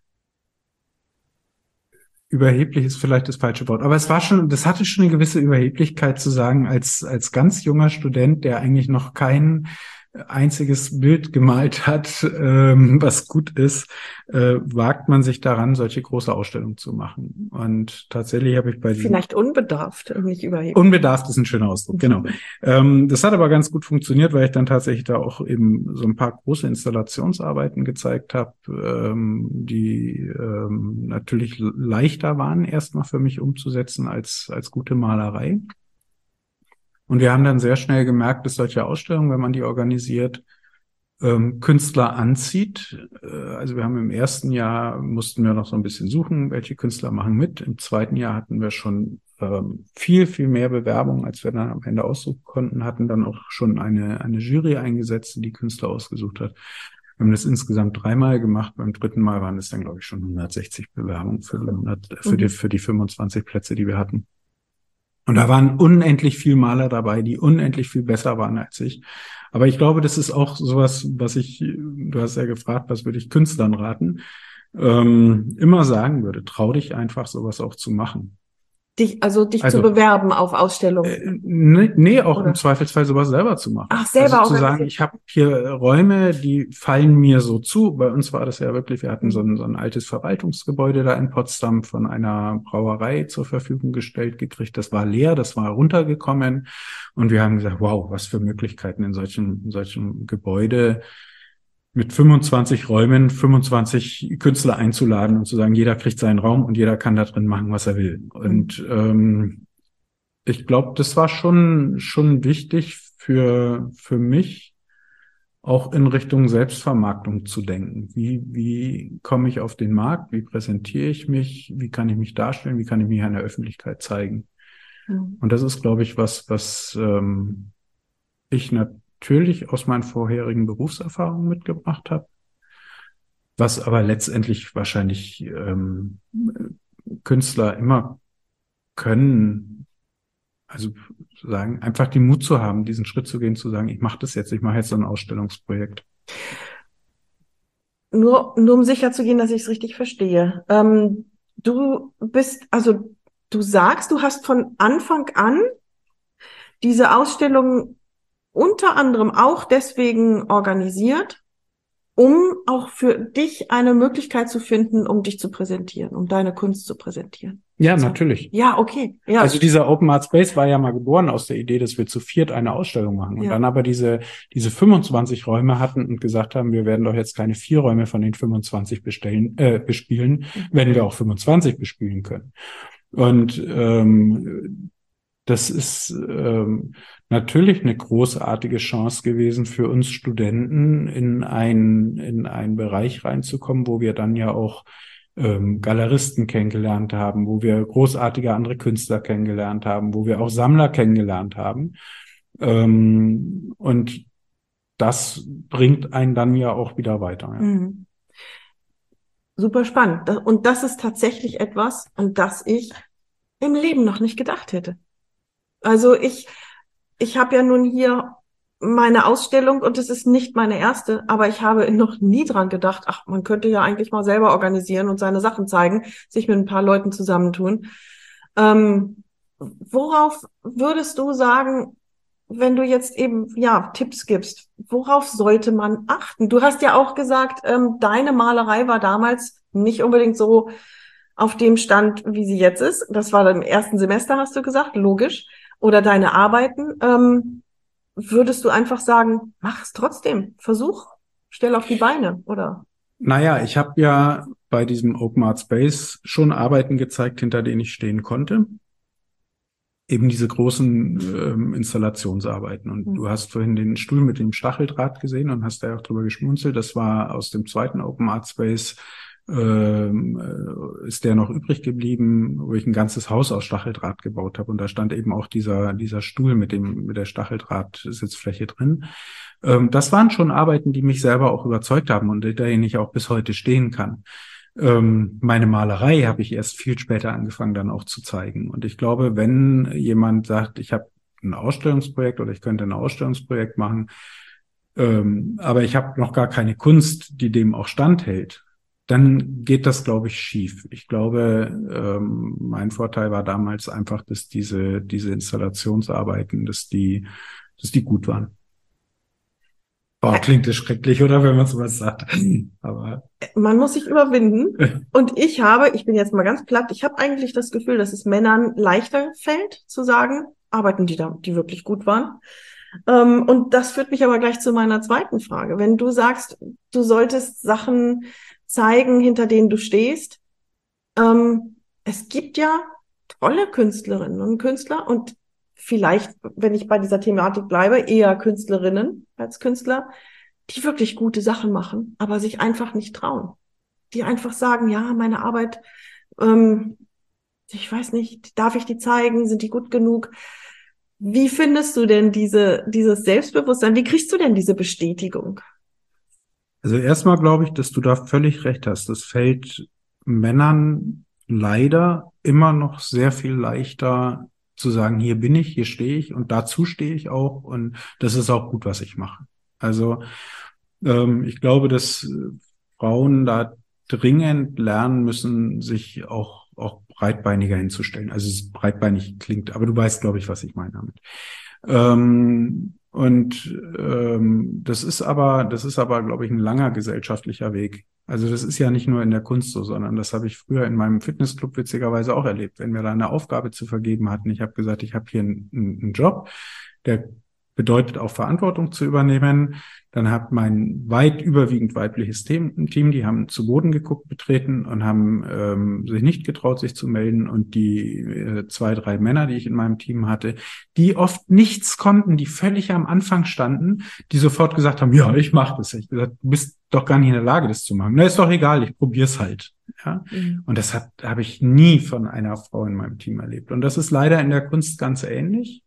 überheblich ist vielleicht das falsche Wort, aber es war schon, das hatte schon eine gewisse Überheblichkeit zu sagen, als als ganz junger Student, der eigentlich noch kein einziges Bild gemalt hat, ähm, was gut ist, äh, wagt man sich daran, solche große Ausstellungen zu machen. Und tatsächlich habe ich bei diesen Vielleicht unbedarft und nicht überheblich. Unbedarft ist ein schöner Ausdruck, genau. Ähm, das hat aber ganz gut funktioniert, weil ich dann tatsächlich da auch eben so ein paar große Installationsarbeiten gezeigt habe, ähm, die ähm, natürlich leichter waren, erstmal für mich umzusetzen als als gute Malerei. Und wir haben dann sehr schnell gemerkt, dass solche Ausstellungen, wenn man die organisiert, ähm, Künstler anzieht. Äh, also wir haben im ersten Jahr, mussten wir noch so ein bisschen suchen, welche Künstler machen mit. Im zweiten Jahr hatten wir schon ähm, viel, viel mehr Bewerbungen, als wir dann am Ende aussuchen konnten, hatten dann auch schon eine, eine Jury eingesetzt, die die Künstler ausgesucht hat. Wir haben das insgesamt dreimal gemacht. Beim dritten Mal waren es dann, glaube ich, schon hundertsechzig Bewerbungen für, hundert, für, die, für die fünfundzwanzig Plätze, die wir hatten. Und da waren unendlich viel Maler dabei, die unendlich viel besser waren als ich. Aber ich glaube, das ist auch sowas, was ich, du hast ja gefragt, was würde ich Künstlern raten, ähm, immer sagen würde, trau dich einfach, sowas auch zu machen. Dich, also dich Also, zu bewerben auf Ausstellungen? Äh, nee, nee, auch Oder? im Zweifelsfall sowas selber zu machen. Ach, selber also zu organisieren. sagen, ich habe hier Räume, die fallen mir so zu. Bei uns war das ja wirklich, wir hatten Mhm. so ein, so ein altes Verwaltungsgebäude da in Potsdam von einer Brauerei zur Verfügung gestellt gekriegt. Das war leer, das war runtergekommen. Und wir haben gesagt, wow, was für Möglichkeiten in solchen, in solchen Gebäude mit fünfundzwanzig Räumen, fünfundzwanzig Künstler einzuladen und zu sagen, jeder kriegt seinen Raum und jeder kann da drin machen, was er will. Und ähm, ich glaube, das war schon schon wichtig für für mich, auch in Richtung Selbstvermarktung zu denken. Wie wie komme ich auf den Markt? Wie präsentiere ich mich? Wie kann ich mich darstellen? Wie kann ich mich an der Öffentlichkeit zeigen? Mhm. Und das ist, glaube ich, was was ähm, ich natürlich aus meinen vorherigen Berufserfahrungen mitgebracht habe, was aber letztendlich wahrscheinlich ähm, Künstler immer können. Also sagen, einfach den Mut zu haben, diesen Schritt zu gehen, zu sagen, ich mache das jetzt, ich mache jetzt so ein Ausstellungsprojekt. Nur, nur um sicher zu gehen, dass ich es richtig verstehe. Ähm, du bist, also du sagst, du hast von Anfang an diese Ausstellung unter anderem auch deswegen organisiert, um auch für dich eine Möglichkeit zu finden, um dich zu präsentieren, um deine Kunst zu präsentieren. Ja, So. natürlich. Ja, okay. Ja. Also dieser Open Art Space war ja mal geboren aus der Idee, dass wir zu viert eine Ausstellung machen und Ja. dann aber diese diese fünfundzwanzig Räume hatten und gesagt haben, wir werden doch jetzt keine vier Räume von den fünfundzwanzig bestellen, äh, bespielen, wenn wir auch fünfundzwanzig bespielen können. Und ähm, das ist ähm, natürlich eine großartige Chance gewesen für uns Studenten, in ein in einen Bereich reinzukommen, wo wir dann ja auch ähm, Galeristen kennengelernt haben, wo wir großartige andere Künstler kennengelernt haben, wo wir auch Sammler kennengelernt haben. Ähm, und das bringt einen dann ja auch wieder weiter. Ja. Mhm. Super spannend. Und das ist tatsächlich etwas, an das ich im Leben noch nicht gedacht hätte. Also ich, ich habe ja nun hier meine Ausstellung und es ist nicht meine erste, aber ich habe noch nie dran gedacht, ach, man könnte ja eigentlich mal selber organisieren und seine Sachen zeigen, sich mit ein paar Leuten zusammentun. Ähm, worauf würdest du sagen, wenn du jetzt eben, ja, Tipps gibst, worauf sollte man achten? Du hast ja auch gesagt, ähm, deine Malerei war damals nicht unbedingt so auf dem Stand, wie sie jetzt ist. Das war im ersten Semester, hast du gesagt, logisch. Oder deine Arbeiten. Ähm, würdest du einfach sagen, mach es trotzdem, versuch, stell auf die Beine, oder? Naja, ich habe ja bei diesem Open Art Space schon Arbeiten gezeigt, hinter denen ich stehen konnte. Eben diese großen ähm, Installationsarbeiten. Und du hast vorhin den Stuhl mit dem Stacheldraht gesehen und hast da auch drüber geschmunzelt. Das war aus dem zweiten Open Art Space, ähm, äh, ist der noch übrig geblieben, wo ich ein ganzes Haus aus Stacheldraht gebaut habe. Und da stand eben auch dieser dieser Stuhl mit dem mit der Stacheldraht-Sitzfläche drin. Ähm, das waren schon Arbeiten, die mich selber auch überzeugt haben und hinter denen ich auch bis heute stehen kann. Ähm, meine Malerei habe ich erst viel später angefangen dann auch zu zeigen. Und ich glaube, wenn jemand sagt, ich habe ein Ausstellungsprojekt oder ich könnte ein Ausstellungsprojekt machen, ähm, aber ich habe noch gar keine Kunst, die dem auch standhält, dann geht das, glaube ich, schief. Ich glaube, ähm, mein Vorteil war damals einfach, dass diese diese Installationsarbeiten, dass die, dass die gut waren. Boah, klingt das schrecklich, oder, wenn man sowas sagt. Aber Man muss sich überwinden. Und ich habe, ich bin jetzt mal ganz platt, ich habe eigentlich das Gefühl, dass es Männern leichter fällt, zu sagen, arbeiten die da, die wirklich gut waren. Ähm, und das führt mich aber gleich zu meiner zweiten Frage. Wenn du sagst, du solltest Sachen zeigen, hinter denen du stehst, ähm, es gibt ja tolle Künstlerinnen und Künstler und vielleicht, wenn ich bei dieser Thematik bleibe, eher Künstlerinnen als Künstler, die wirklich gute Sachen machen, aber sich einfach nicht trauen. Die einfach sagen, ja, meine Arbeit, ähm, ich weiß nicht, darf ich die zeigen? Sind die gut genug? Wie findest du denn diese, dieses Selbstbewusstsein? Wie kriegst du denn diese Bestätigung? also erstmal glaube ich, dass du da völlig recht hast. Das fällt Männern leider immer noch sehr viel leichter zu sagen, hier bin ich, hier stehe ich und dazu stehe ich auch und das ist auch gut, was ich mache. Also ähm, ich glaube, dass äh, Frauen da dringend lernen müssen, sich auch auch breitbeiniger hinzustellen. Also es ist breitbeinig klingt, aber du weißt, glaube ich, was ich meine damit. Ähm, und ähm, das ist aber, das ist aber, glaube ich, ein langer gesellschaftlicher Weg. Also das ist ja nicht nur in der Kunst so, sondern das habe ich früher in meinem Fitnessclub witzigerweise auch erlebt, wenn wir da eine Aufgabe zu vergeben hatten. Ich habe gesagt, ich habe hier einen, einen Job, der bedeutet auch Verantwortung zu übernehmen. Dann hat mein weit überwiegend weibliches Team, Team, die haben zu Boden geguckt, betreten und haben ähm, sich nicht getraut, sich zu melden. Und die äh, zwei, drei Männer, die ich in meinem Team hatte, die oft nichts konnten, die völlig am Anfang standen, die sofort gesagt haben, ja, ich mache das. Ich gesagt, du bist doch gar nicht in der Lage, das zu machen. Na, ist doch egal, ich probier's halt. Ja? Mhm. Und das hat habe ich nie von einer Frau in meinem Team erlebt. Und das ist leider in der Kunst ganz ähnlich.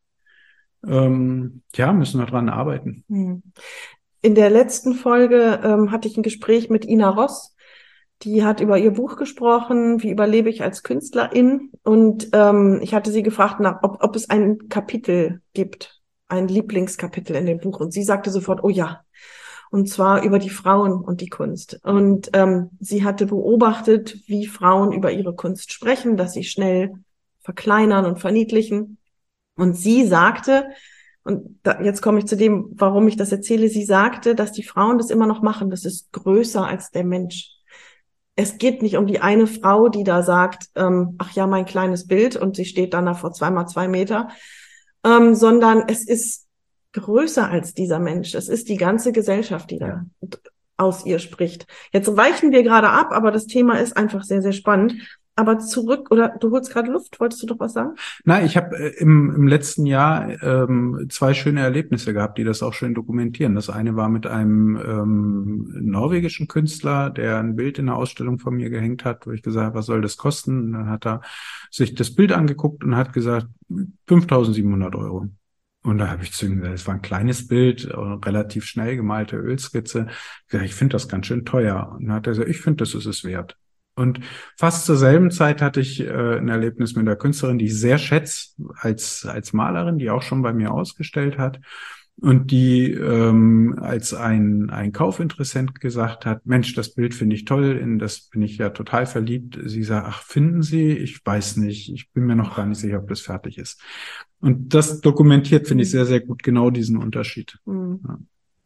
Ähm, ja, müssen wir dran arbeiten. In der letzten Folge ähm, hatte ich ein Gespräch mit Ina Ross. Die hat über ihr Buch gesprochen, wie überlebe ich als Künstlerin. Und ähm, ich hatte sie gefragt, nach, ob, ob es ein Kapitel gibt, ein Lieblingskapitel in dem Buch. Und sie sagte sofort, oh ja. Und zwar über die Frauen und die Kunst. Und ähm, sie hatte beobachtet, wie Frauen über ihre Kunst sprechen, dass sie schnell verkleinern und verniedlichen. Und sie sagte, und da, jetzt komme ich zu dem, warum ich das erzähle, sie sagte, dass die Frauen das immer noch machen, das ist größer als der Mensch. Es geht nicht um die eine Frau, die da sagt, ähm, ach ja, mein kleines Bild und sie steht dann da vor zwei mal zwei Meter, ähm, sondern es ist größer als dieser Mensch. Es ist die ganze Gesellschaft, die da ja. aus ihr spricht. Jetzt weichen wir gerade ab, aber das Thema ist einfach sehr, sehr spannend. Aber zurück, oder du holst gerade Luft, wolltest du doch was sagen? Na, ich habe äh, im, im letzten Jahr ähm, zwei schöne Erlebnisse gehabt, die das auch schön dokumentieren. Das eine war mit einem ähm, norwegischen Künstler, der ein Bild in einer Ausstellung von mir gehängt hat, wo ich gesagt habe, was soll das kosten? Und dann hat er sich das Bild angeguckt und hat gesagt, fünftausendsiebenhundert Euro. Und da habe ich zu ihm gesagt, es war ein kleines Bild, relativ schnell gemalte Ölskizze. Ich gesagt, ich finde das ganz schön teuer. Und dann hat er gesagt, ich finde, das ist es wert. Und fast zur selben Zeit hatte ich äh, ein Erlebnis mit einer Künstlerin, die ich sehr schätze als als Malerin, die auch schon bei mir ausgestellt hat. Und die, ähm, als ein, ein Kaufinteressent gesagt hat, Mensch, das Bild finde ich toll, in das bin ich ja total verliebt. Sie sagt, ach, finden Sie? Ich weiß nicht, ich bin mir noch gar nicht sicher, ob das fertig ist. Und das dokumentiert, finde ich, sehr, sehr gut genau diesen Unterschied. Mhm. Ja.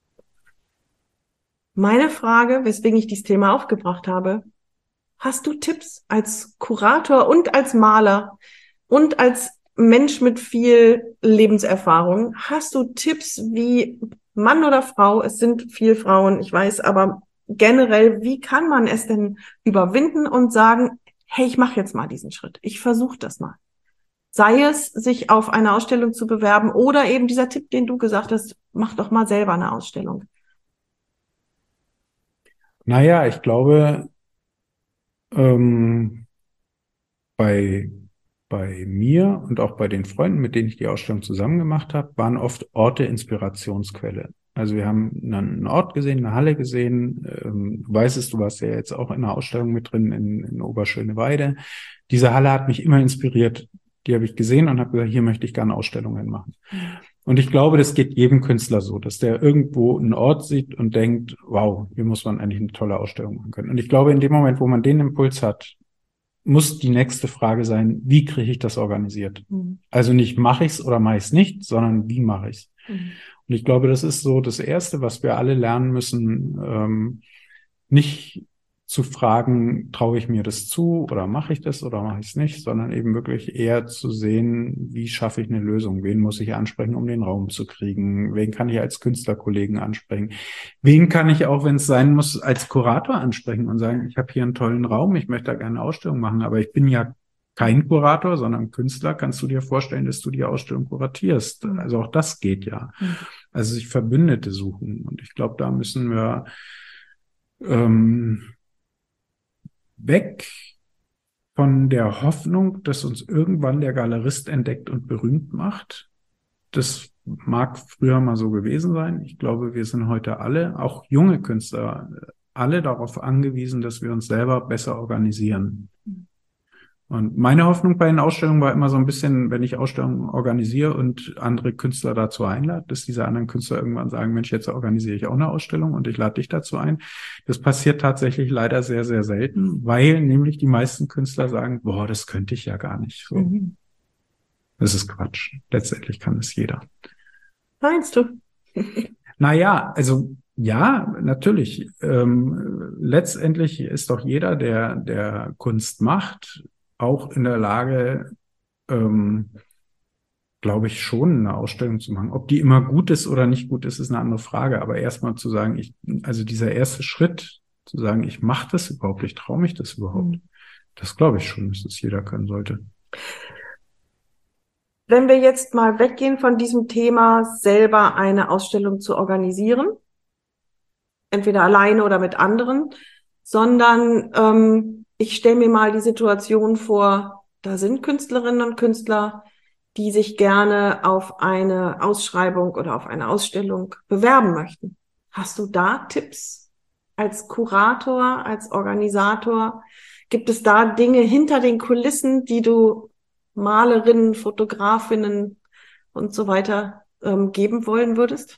Meine Frage, weswegen ich dieses Thema aufgebracht habe, hast du Tipps als Kurator und als Maler und als Mensch mit viel Lebenserfahrung? Hast du Tipps, wie Mann oder Frau, es sind viel Frauen, ich weiß, aber generell, wie kann man es denn überwinden und sagen, hey, ich mache jetzt mal diesen Schritt, ich versuche das mal. Sei es, sich auf eine Ausstellung zu bewerben oder eben dieser Tipp, den du gesagt hast, mach doch mal selber eine Ausstellung. Naja, ich glaube, ähm, bei Bei mir und auch bei den Freunden, mit denen ich die Ausstellung zusammen gemacht habe, waren oft Orte Inspirationsquelle. Also wir haben einen Ort gesehen, eine Halle gesehen. Ähm, du weißt es, du warst ja jetzt auch in einer Ausstellung mit drin in, in Oberschöneweide. Diese Halle hat mich immer inspiriert. Die habe ich gesehen und habe gesagt, hier möchte ich gerne Ausstellungen machen. Und ich glaube, das geht jedem Künstler so, dass der irgendwo einen Ort sieht und denkt, wow, hier muss man eigentlich eine tolle Ausstellung machen können. Und ich glaube, in dem Moment, wo man den Impuls hat, muss die nächste Frage sein, wie kriege ich das organisiert? Mhm. Also nicht mache ich es oder mache ich es nicht, sondern wie mache ich es? Mhm. Und ich glaube, das ist so das Erste, was wir alle lernen müssen, ähm, nicht zu fragen, traue ich mir das zu oder mache ich das oder mache ich es nicht, sondern eben wirklich eher zu sehen, wie schaffe ich eine Lösung, wen muss ich ansprechen, um den Raum zu kriegen, wen kann ich als Künstlerkollegen ansprechen, wen kann ich auch, wenn es sein muss, als Kurator ansprechen und sagen, ich habe hier einen tollen Raum, ich möchte da gerne eine Ausstellung machen, aber ich bin ja kein Kurator, sondern Künstler. Kannst du dir vorstellen, dass du die Ausstellung kuratierst? Also auch das geht ja. Also sich Verbündete suchen. Und ich glaube, da müssen wir ähm, weg von der Hoffnung, dass uns irgendwann der Galerist entdeckt und berühmt macht. Das mag früher mal so gewesen sein. Ich glaube, wir sind heute alle, auch junge Künstler, alle darauf angewiesen, dass wir uns selber besser organisieren. Und meine Hoffnung bei den Ausstellungen war immer so ein bisschen, wenn ich Ausstellungen organisiere und andere Künstler dazu einlade, dass diese anderen Künstler irgendwann sagen, Mensch, jetzt organisiere ich auch eine Ausstellung und ich lade dich dazu ein. Das passiert tatsächlich leider sehr, sehr selten, weil nämlich die meisten Künstler sagen, boah, das könnte ich ja gar nicht. So. Mhm. Das ist Quatsch. Letztendlich kann es jeder. Meinst du? Naja, also ja, natürlich. Ähm, letztendlich ist doch jeder, der, der Kunst macht, auch in der Lage, ähm, glaube ich, schon eine Ausstellung zu machen. Ob die immer gut ist oder nicht gut ist, ist eine andere Frage. Aber erstmal zu sagen, ich, also dieser erste Schritt, zu sagen, ich mache das überhaupt, ich traue mich das überhaupt, mhm. das glaube ich schon, dass das jeder können sollte. Wenn wir jetzt mal weggehen von diesem Thema, selber eine Ausstellung zu organisieren, entweder alleine oder mit anderen, sondern ähm, ich stelle mir mal die Situation vor, da sind Künstlerinnen und Künstler, die sich gerne auf eine Ausschreibung oder auf eine Ausstellung bewerben möchten. Hast du da Tipps als Kurator, als Organisator? Gibt es da Dinge hinter den Kulissen, die du Malerinnen, Fotografinnen und so weiter ähm, geben wollen würdest?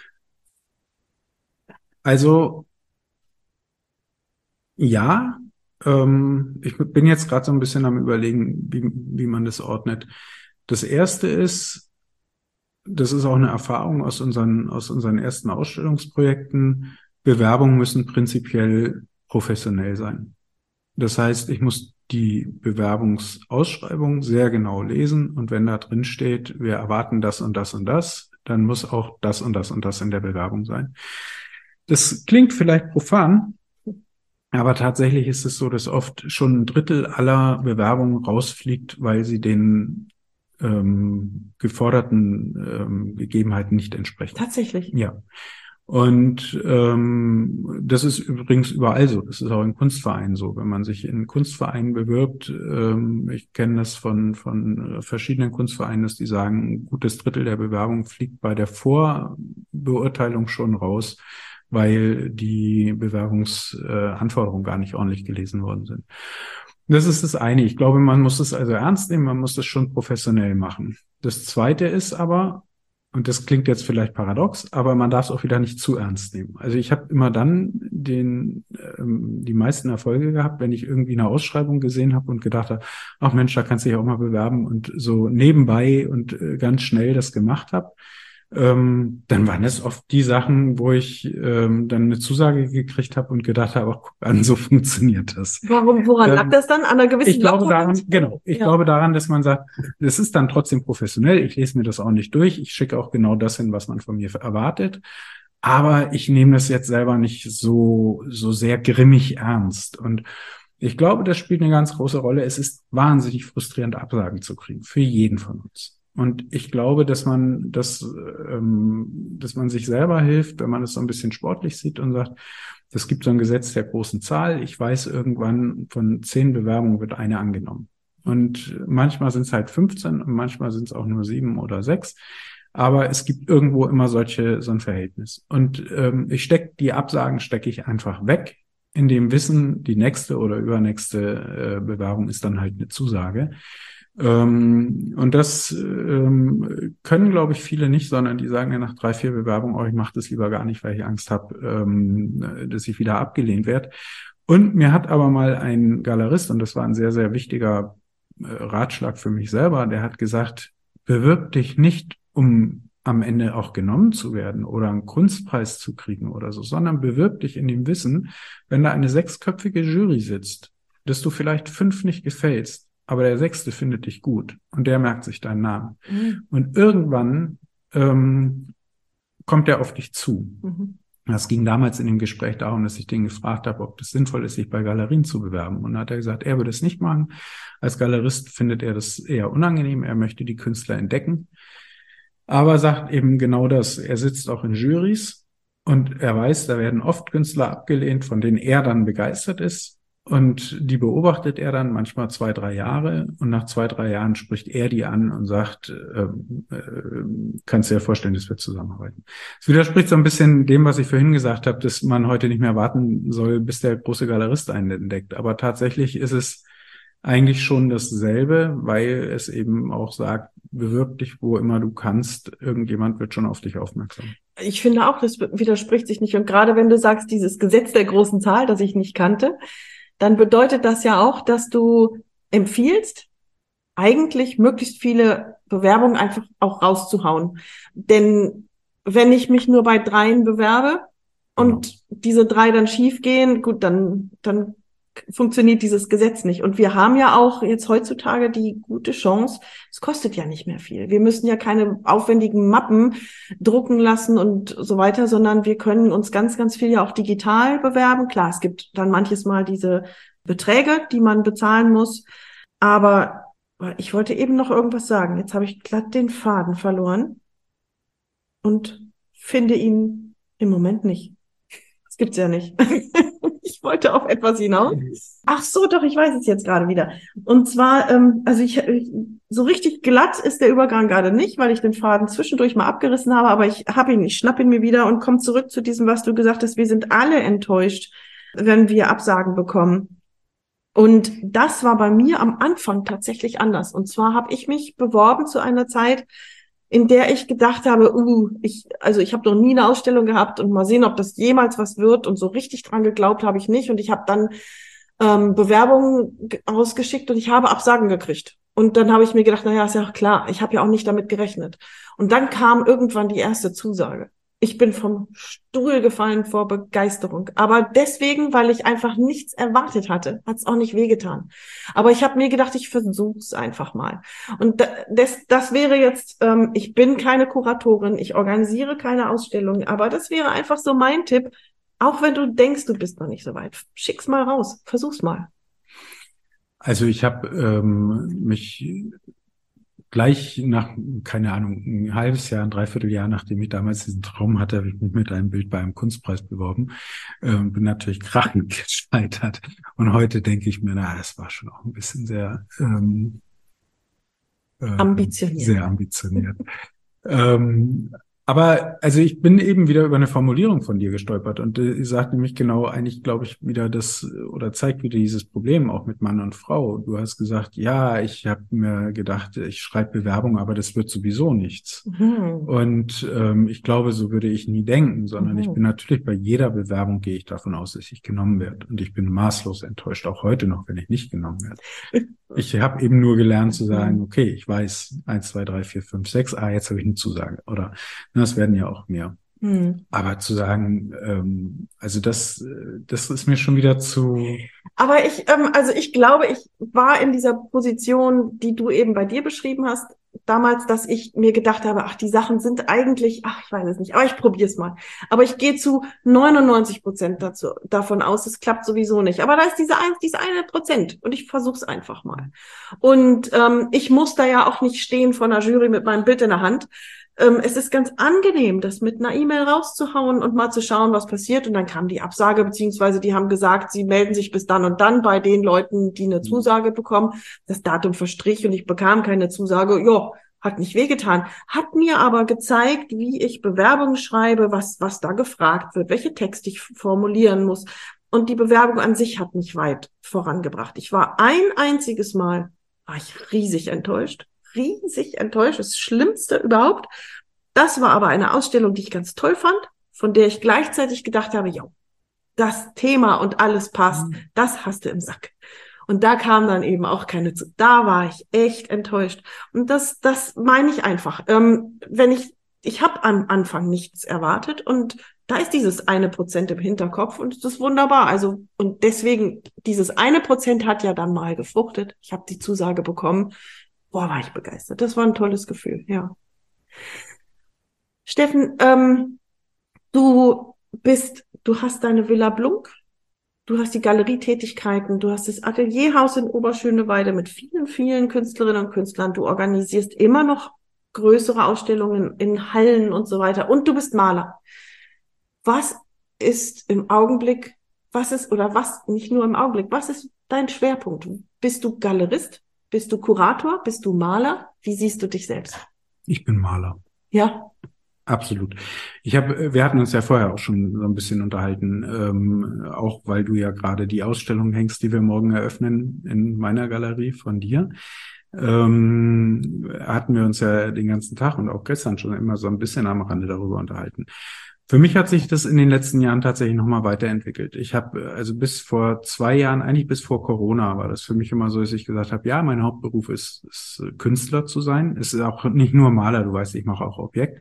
Also ja, ähm, ich bin jetzt gerade so ein bisschen am Überlegen, wie, wie man das ordnet. Das erste ist, das ist auch eine Erfahrung aus unseren, aus unseren ersten Ausstellungsprojekten. Bewerbungen müssen prinzipiell professionell sein. Das heißt, ich muss die Bewerbungsausschreibung sehr genau lesen und wenn da drin steht, wir erwarten das und das und das, dann muss auch das und das und das in der Bewerbung sein. Das klingt vielleicht profan, aber tatsächlich ist es so, dass oft schon ein Drittel aller Bewerbungen rausfliegt, weil sie den ähm, geforderten ähm, Gegebenheiten nicht entsprechen. Tatsächlich? Ja. Und ähm, das ist übrigens überall so. Das ist auch in Kunstvereinen so. Wenn man sich in Kunstvereinen bewirbt, ähm, ich kenne das von von verschiedenen Kunstvereinen, dass die sagen, ein gutes Drittel der Bewerbung fliegt bei der Vorbeurteilung schon raus, weil die Bewerbungsanforderungen gar nicht ordentlich gelesen worden sind. Das ist das eine. Ich glaube, man muss es also ernst nehmen, man muss das schon professionell machen. Das zweite ist aber, Und das klingt jetzt vielleicht paradox, aber man darf es auch wieder nicht zu ernst nehmen. Also ich habe immer dann den ähm, die meisten Erfolge gehabt, wenn ich irgendwie eine Ausschreibung gesehen habe und gedacht habe, ach Mensch, da kannst du dich auch mal bewerben und so nebenbei und äh, ganz schnell das gemacht habe. Ähm, dann waren es oft die Sachen, wo ich ähm, dann eine Zusage gekriegt habe und gedacht habe, ach, guck an, so funktioniert das. Warum, woran lag Ähm, das dann? An einer gewissen ich glaube daran, Lockerheit? genau, ich Ja. glaube daran, dass man sagt, das ist dann trotzdem professionell, ich lese mir das auch nicht durch, ich schicke auch genau das hin, was man von mir erwartet, aber ich nehme das jetzt selber nicht so, so sehr grimmig ernst. Und ich glaube, das spielt eine ganz große Rolle. Es ist wahnsinnig frustrierend, Absagen zu kriegen, für jeden von uns. Und ich glaube, dass man, dass, ähm, dass man sich selber hilft, wenn man es so ein bisschen sportlich sieht und sagt, es gibt so ein Gesetz der großen Zahl. Ich weiß, irgendwann von zehn Bewerbungen wird eine angenommen. Und manchmal sind es halt fünfzehn und manchmal sind es auch nur sieben oder sechs. Aber es gibt irgendwo immer solche, so ein Verhältnis. Und ähm, ich stecke, die Absagen stecke ich einfach weg, in dem Wissen, die nächste oder übernächste äh, Bewerbung ist dann halt eine Zusage. Ähm, und das ähm, können, glaube ich, viele nicht, sondern die sagen ja nach drei, vier Bewerbungen, oh, ich mache das lieber gar nicht, weil ich Angst habe, ähm, dass ich wieder abgelehnt werde. Und mir hat aber mal ein Galerist, und das war ein sehr, sehr wichtiger äh, Ratschlag für mich selber, der hat gesagt, bewirb dich nicht, um am Ende auch genommen zu werden oder einen Kunstpreis zu kriegen oder so, sondern bewirb dich in dem Wissen, wenn da eine sechsköpfige Jury sitzt, dass du vielleicht fünf nicht gefällst, aber der Sechste findet dich gut und der merkt sich deinen Namen. Mhm. Und irgendwann ähm, kommt er auf dich zu. Mhm. Das ging damals in dem Gespräch darum, dass ich den gefragt habe, ob das sinnvoll ist, sich bei Galerien zu bewerben. Und dann hat er gesagt, er würde es nicht machen. Als Galerist findet er das eher unangenehm. Er möchte die Künstler entdecken. Aber sagt eben genau das. Er sitzt auch in Jurys und er weiß, da werden oft Künstler abgelehnt, von denen er dann begeistert ist. Und die beobachtet er dann manchmal zwei, drei Jahre. Und nach zwei, drei Jahren spricht er die an und sagt, äh, äh, kannst du dir vorstellen, dass wir zusammenarbeiten. Es widerspricht so ein bisschen dem, was ich vorhin gesagt habe, dass man heute nicht mehr warten soll, bis der große Galerist einen entdeckt. Aber tatsächlich ist es eigentlich schon dasselbe, weil es eben auch sagt, bewirb dich, wo immer du kannst. Irgendjemand wird schon auf dich aufmerksam. Ich finde auch, das widerspricht sich nicht. Und gerade wenn du sagst, dieses Gesetz der großen Zahl, das ich nicht kannte, dann bedeutet das ja auch, dass du empfiehlst, eigentlich möglichst viele Bewerbungen einfach auch rauszuhauen. Denn wenn ich mich nur bei dreien bewerbe und genau. diese drei dann schief gehen, gut, dann, dann funktioniert dieses Gesetz nicht. Und wir haben ja auch jetzt heutzutage die gute Chance, es kostet ja nicht mehr viel. Wir müssen ja keine aufwendigen Mappen drucken lassen und so weiter, sondern wir können uns ganz, ganz viel ja auch digital bewerben. Klar, es gibt dann manches Mal diese Beträge, die man bezahlen muss. Aber ich wollte eben noch irgendwas sagen. Jetzt habe ich glatt den Faden verloren und finde ihn im Moment nicht. Das gibt's ja nicht. Ich wollte auf etwas hinaus. Ach so, doch, ich weiß es jetzt gerade wieder. Und zwar, ähm, also ich, so richtig glatt ist der Übergang gerade nicht, weil ich den Faden zwischendurch mal abgerissen habe, aber ich habe ihn, ich schnapp ihn mir wieder und komme zurück zu diesem, was du gesagt hast. Wir sind alle enttäuscht, wenn wir Absagen bekommen. Und das war bei mir am Anfang tatsächlich anders. Und zwar habe ich mich beworben zu einer Zeit, in der ich gedacht habe, uh, ich, also ich habe noch nie eine Ausstellung gehabt und mal sehen, ob das jemals was wird. Und so richtig dran geglaubt habe ich nicht. Und ich habe dann ähm, Bewerbungen ausgeschickt und ich habe Absagen gekriegt. Und dann habe ich mir gedacht, na ja, ist ja klar, ich habe ja auch nicht damit gerechnet. Und dann kam irgendwann die erste Zusage. Ich bin vom Stuhl gefallen vor Begeisterung. Aber deswegen, weil ich einfach nichts erwartet hatte, hat es auch nicht wehgetan. Aber ich habe mir gedacht, ich versuche es einfach mal. Und das, das wäre jetzt, ähm, ich bin keine Kuratorin, ich organisiere keine Ausstellung, aber das wäre einfach so mein Tipp. Auch wenn du denkst, du bist noch nicht so weit, schick's mal raus, versuch's mal. Also ich habe ähm, mich gleich nach, keine Ahnung, ein halbes Jahr, ein Dreivierteljahr, nachdem ich damals diesen Traum hatte, habe ich mich mit einem Bild bei einem Kunstpreis beworben und äh, bin natürlich krachend gescheitert. Und heute denke ich mir, na, das war schon auch ein bisschen sehr ähm, äh, ambitioniert. Sehr ambitioniert. ähm, Aber also ich bin eben wieder über eine Formulierung von dir gestolpert und äh, sagt nämlich genau eigentlich, glaube ich, wieder das oder zeigt wieder dieses Problem auch mit Mann und Frau. Du hast gesagt, ja, ich habe mir gedacht, ich schreibe Bewerbung, aber das wird sowieso nichts. Mhm. Und ähm, ich glaube, so würde ich nie denken, sondern Mhm. ich bin natürlich bei jeder Bewerbung gehe ich davon aus, dass ich genommen werde. Und ich bin maßlos enttäuscht, auch heute noch, wenn ich nicht genommen werde. Ich habe eben nur gelernt zu sagen, okay, ich weiß eins, zwei, drei, vier, fünf, sechs, ah, jetzt habe ich eine Zusage. Oder das werden ja auch mehr. Mhm. Aber zu sagen, ähm, also das, das ist mir schon wieder zu. Aber ich, ähm, also ich glaube, ich war in dieser Position, die du eben bei dir beschrieben hast, damals, dass ich mir gedacht habe, ach, die Sachen sind eigentlich, ach, ich weiß es nicht, aber ich probiere es mal. Aber ich gehe zu neunundneunzig Prozent dazu, davon aus, es klappt sowieso nicht. Aber da ist diese ein, diese eine Prozent und ich versuche es einfach mal. Und ähm, ich muss da ja auch nicht stehen vor einer Jury mit meinem Bild in der Hand. Ähm, es ist ganz angenehm, das mit einer E-Mail rauszuhauen und mal zu schauen, was passiert. Und dann kam die Absage, beziehungsweise die haben gesagt, sie melden sich bis dann und dann bei den Leuten, die eine Zusage bekommen. Das Datum verstrich und ich bekam keine Zusage. Ja, hat nicht wehgetan. Hat mir aber gezeigt, wie ich Bewerbungen schreibe, was, was da gefragt wird, welche Texte ich formulieren muss. Und die Bewerbung an sich hat mich weit vorangebracht. Ich war ein einziges Mal, war ich riesig enttäuscht. riesig enttäuscht, das Schlimmste überhaupt. Das war aber eine Ausstellung, die ich ganz toll fand, von der ich gleichzeitig gedacht habe, ja, das Thema und alles passt, das hast du im Sack. Und da kam dann eben auch keine zu. Da war ich echt enttäuscht. Und das, das meine ich einfach. Ähm, wenn ich, ich habe am Anfang nichts erwartet und da ist dieses eine Prozent im Hinterkopf und das ist wunderbar. Also, und deswegen, dieses eine Prozent hat ja dann mal gefruchtet. Ich habe die Zusage bekommen. Boah, war ich begeistert. Das war ein tolles Gefühl, ja. Steffen, ähm, du bist, du hast deine Villa Blunk, du hast die Galerietätigkeiten, du hast das Atelierhaus in Oberschöneweide mit vielen, vielen Künstlerinnen und Künstlern. Du organisierst immer noch größere Ausstellungen in Hallen und so weiter. Und du bist Maler. Was ist im Augenblick, was ist, oder was, nicht nur im Augenblick, was ist dein Schwerpunkt? Bist du Galerist? Bist du Kurator? Bist du Maler? Wie siehst du dich selbst? Ich bin Maler. Ja. Absolut. Ich habe, wir hatten uns ja vorher auch schon so ein bisschen unterhalten, ähm, auch weil du ja gerade die Ausstellung hängst, die wir morgen eröffnen in meiner Galerie von dir. Ähm, hatten wir uns ja den ganzen Tag und auch gestern schon immer so ein bisschen am Rande darüber unterhalten. Für mich hat sich das in den letzten Jahren tatsächlich nochmal weiterentwickelt. Ich habe also bis vor zwei Jahren, eigentlich bis vor Corona, war das für mich immer so, dass ich gesagt habe, ja, mein Hauptberuf ist, ist Künstler zu sein. Es ist auch nicht nur Maler, du weißt, ich mache auch Objekt.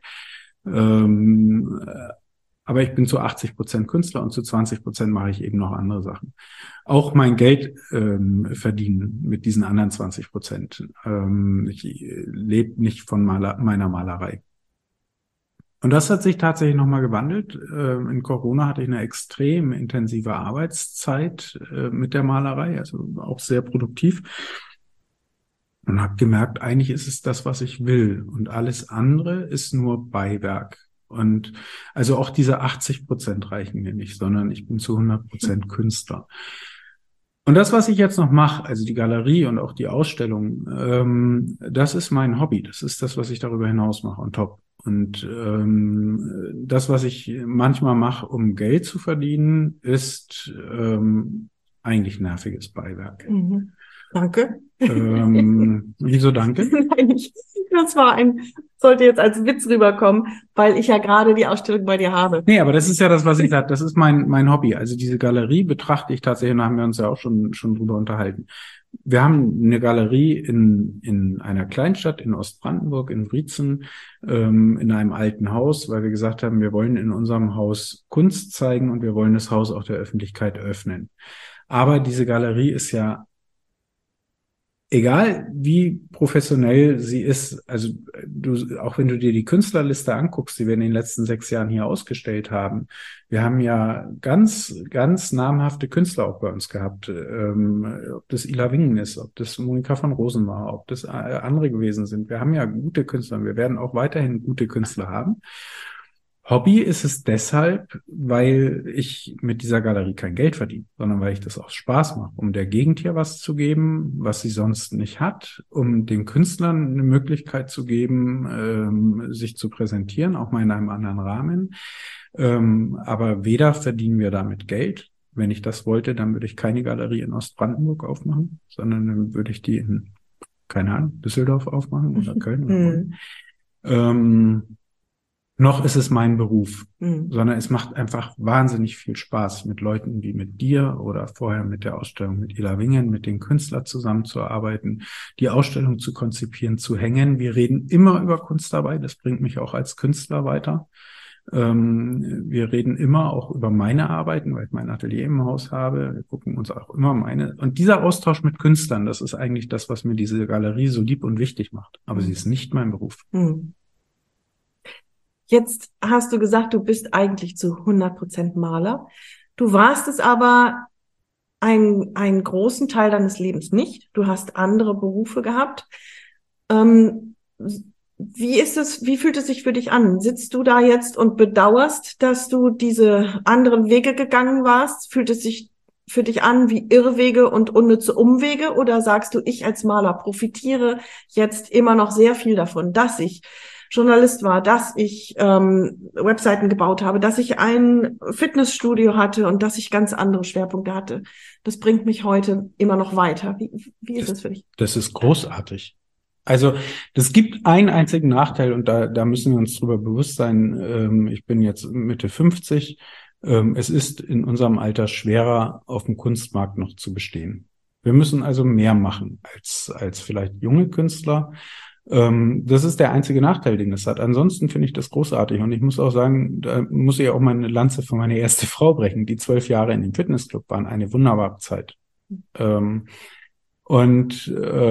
Ähm, aber ich bin zu achtzig Prozent Künstler und zu zwanzig Prozent mache ich eben noch andere Sachen. Auch mein Geld ähm, verdienen mit diesen anderen zwanzig Prozent. Ähm, ich lebe nicht von Maler, meiner Malerei. Und das hat sich tatsächlich nochmal gewandelt. Ähm, in Corona hatte ich eine extrem intensive Arbeitszeit äh, mit der Malerei, also auch sehr produktiv. Und habe gemerkt, eigentlich ist es das, was ich will. Und alles andere ist nur Beiwerk. Und also auch diese achtzig Prozent reichen mir nicht, sondern ich bin zu hundert Prozent Künstler. Und das, was ich jetzt noch mache, also die Galerie und auch die Ausstellung, ähm, das ist mein Hobby. Das ist das, was ich darüber hinaus mache on top. Und ähm, das, was ich manchmal mache, um Geld zu verdienen, ist ähm, eigentlich nerviges Beiwerk. Mhm. Danke. Ähm, wieso danke? Nein, ich, das war ein, sollte jetzt als Witz rüberkommen, weil ich ja gerade die Ausstellung bei dir habe. Nee, aber das ist ja das, was ich sage. Das ist mein mein Hobby. Also diese Galerie betrachte ich tatsächlich, da haben wir uns ja auch schon schon drüber unterhalten. Wir haben eine Galerie in in einer Kleinstadt in Ostbrandenburg, in Wriezen, ähm, in einem alten Haus, weil wir gesagt haben, wir wollen in unserem Haus Kunst zeigen und wir wollen das Haus auch der Öffentlichkeit öffnen. Aber diese Galerie ist ja, egal wie professionell sie ist, also du, auch wenn du dir die Künstlerliste anguckst, die wir in den letzten sechs Jahren hier ausgestellt haben, wir haben ja ganz, ganz namhafte Künstler auch bei uns gehabt, ähm, ob das Ila Wingen ist, ob das Monika von Rosen war, ob das andere gewesen sind. Wir haben ja gute Künstler und wir werden auch weiterhin gute Künstler haben. Hobby ist es deshalb, weil ich mit dieser Galerie kein Geld verdiene, sondern weil ich das aus Spaß mache, um der Gegend hier was zu geben, was sie sonst nicht hat, um den Künstlern eine Möglichkeit zu geben, ähm, sich zu präsentieren, auch mal in einem anderen Rahmen. Ähm, aber weder verdienen wir damit Geld. Wenn ich das wollte, dann würde ich keine Galerie in Ostbrandenburg aufmachen, sondern dann würde ich die in, keine Ahnung, Düsseldorf aufmachen oder Köln oder wo. Ähm, noch ist es mein Beruf, mhm. sondern es macht einfach wahnsinnig viel Spaß, mit Leuten wie mit dir oder vorher mit der Ausstellung mit Ila Wingen, mit den Künstlern zusammenzuarbeiten, die Ausstellung zu konzipieren, zu hängen. Wir reden immer über Kunst dabei, das bringt mich auch als Künstler weiter. Ähm, wir reden immer auch über meine Arbeiten, weil ich mein Atelier im Haus habe. Wir gucken uns auch immer meine. Und dieser Austausch mit Künstlern, das ist eigentlich das, was mir diese Galerie so lieb und wichtig macht. Aber mhm. sie ist nicht mein Beruf. Mhm. Jetzt hast du gesagt, du bist eigentlich zu hundert Prozent Maler. Du warst es aber einen, einen großen Teil deines Lebens nicht. Du hast andere Berufe gehabt. Ähm, wie ist es, wie fühlt es sich für dich an? Sitzt du da jetzt und bedauerst, dass du diese anderen Wege gegangen warst? Fühlt es sich für dich an wie Irrwege und unnütze Umwege? Oder sagst du, ich als Maler profitiere jetzt immer noch sehr viel davon, dass ich Journalist war, dass ich ähm, Webseiten gebaut habe, dass ich ein Fitnessstudio hatte und dass ich ganz andere Schwerpunkte hatte. Das bringt mich heute immer noch weiter. Wie, wie ist das, das für dich? Das ist großartig. Also das gibt einen einzigen Nachteil und da, da müssen wir uns drüber bewusst sein. Ähm, ich bin jetzt Mitte fünfzig. Ähm, es ist in unserem Alter schwerer, auf dem Kunstmarkt noch zu bestehen. Wir müssen also mehr machen als, als vielleicht junge Künstler. Das ist der einzige Nachteil, den es hat. Ansonsten finde ich das großartig. Und ich muss auch sagen, da muss ich auch meine Lanze für meine erste Frau brechen. Die zwölf Jahre in dem Fitnessclub waren eine wunderbare Zeit. Ähm, und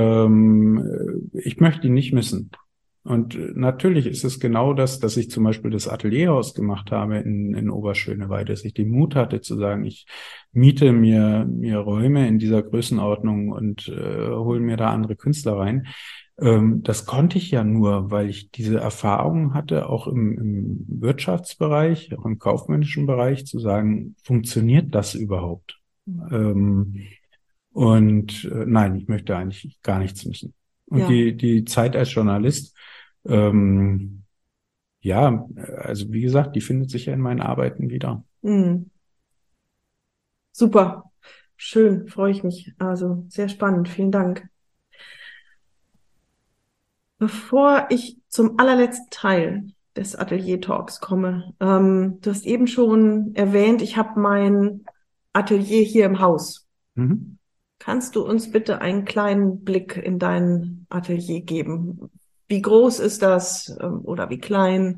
ähm, ich möchte die nicht missen. Und natürlich ist es genau das, dass ich zum Beispiel das Atelierhaus gemacht habe in, in Oberschöneweide, dass ich den Mut hatte zu sagen, ich miete mir, mir Räume in dieser Größenordnung und äh, hole mir da andere Künstler rein. Das konnte ich ja nur, weil ich diese Erfahrung hatte, auch im, im Wirtschaftsbereich, auch im kaufmännischen Bereich, zu sagen, funktioniert das überhaupt? Mhm. Und äh, nein, ich möchte eigentlich gar nichts missen. Und ja. die die Zeit als Journalist, ähm, ja, also wie gesagt, die findet sich ja in meinen Arbeiten wieder. Mhm. Super, schön, freue ich mich. Also sehr spannend, vielen Dank. Bevor ich zum allerletzten Teil des Atelier-Talks komme, ähm, du hast eben schon erwähnt, ich habe mein Atelier hier im Haus. Mhm. Kannst du uns bitte einen kleinen Blick in dein Atelier geben? Wie groß ist das ähm, oder wie klein?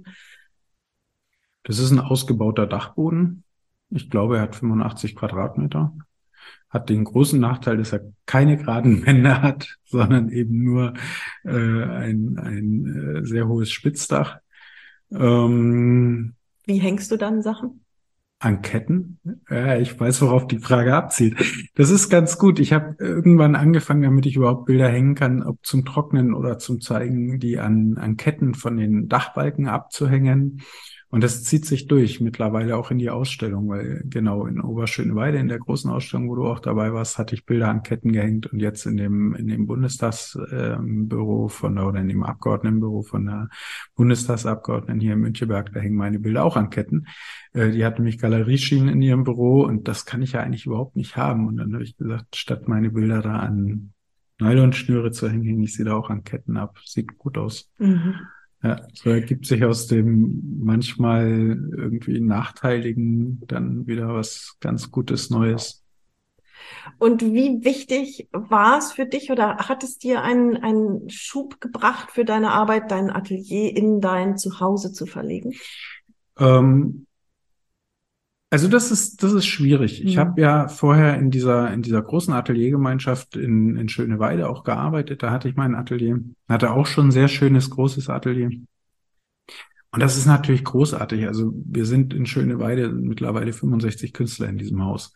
Das ist ein ausgebauter Dachboden. Ich glaube, er hat fünfundachtzig Quadratmeter. Hat den großen Nachteil, dass er keine geraden Wände hat, sondern eben nur äh, ein, ein äh, sehr hohes Spitzdach. Ähm, Wie hängst du dann Sachen? An Ketten? Ja, ich weiß, worauf die Frage abzielt. Das ist ganz gut. Ich habe irgendwann angefangen, damit ich überhaupt Bilder hängen kann, ob zum Trocknen oder zum Zeigen, die an, an Ketten von den Dachbalken abzuhängen. Und das zieht sich durch, mittlerweile auch in die Ausstellung, weil genau in Oberschöneweide, in der großen Ausstellung, wo du auch dabei warst, hatte ich Bilder an Ketten gehängt und jetzt in dem in dem Bundestagsbüro äh, von der, oder in dem Abgeordnetenbüro von der Bundestagsabgeordneten hier in Müncheberg, da hängen meine Bilder auch an Ketten. Äh, die hat nämlich Galerieschienen in ihrem Büro und das kann ich ja eigentlich überhaupt nicht haben. Und dann habe ich gesagt, statt meine Bilder da an Nylonschnüre zu hängen, hänge ich sie da auch an Ketten ab. Sieht gut aus. Mhm. Ja, so ergibt sich aus dem manchmal irgendwie Nachteiligen dann wieder was ganz Gutes Neues. Und wie wichtig war es für dich oder hat es dir einen, einen Schub gebracht für deine Arbeit, dein Atelier in dein Zuhause zu verlegen? Ähm, also das ist das ist schwierig. Ich mhm. habe ja vorher in dieser in dieser großen Ateliergemeinschaft in in Schöneweide auch gearbeitet. Da hatte ich mein Atelier, hatte auch schon ein sehr schönes großes Atelier. Und das ist natürlich großartig. Also wir sind in Schöneweide mittlerweile fünfundsechzig Künstler in diesem Haus.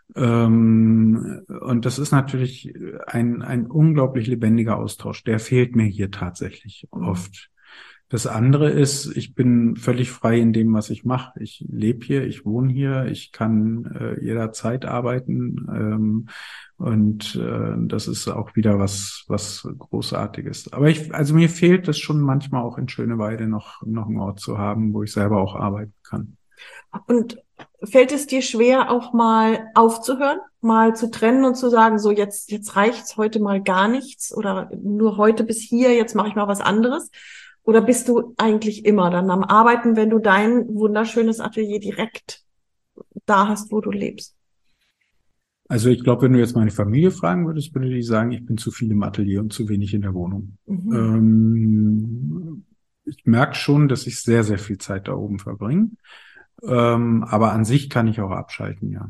Ähm, und das ist natürlich ein ein unglaublich lebendiger Austausch. Der fehlt mir hier tatsächlich oft. Das andere ist, ich bin völlig frei in dem, was ich mache. Ich lebe hier, ich wohne hier, ich kann äh, jederzeit arbeiten ähm, und äh, das ist auch wieder was was Großartiges. Aber ich, also mir fehlt es schon manchmal auch in Schöneweide noch noch einen Ort zu haben, wo ich selber auch arbeiten kann. Und fällt es dir schwer, auch mal aufzuhören, mal zu trennen und zu sagen, so jetzt jetzt reicht's heute mal gar nichts oder nur heute bis hier, jetzt mache ich mal was anderes? Oder bist du eigentlich immer dann am Arbeiten, wenn du dein wunderschönes Atelier direkt da hast, wo du lebst? Also ich glaube, wenn du jetzt meine Familie fragen würdest, würde die sagen, ich bin zu viel im Atelier und zu wenig in der Wohnung. Mhm. Ähm, ich merke schon, dass ich sehr, sehr viel Zeit da oben verbringe. Ähm, aber an sich kann ich auch abschalten, ja.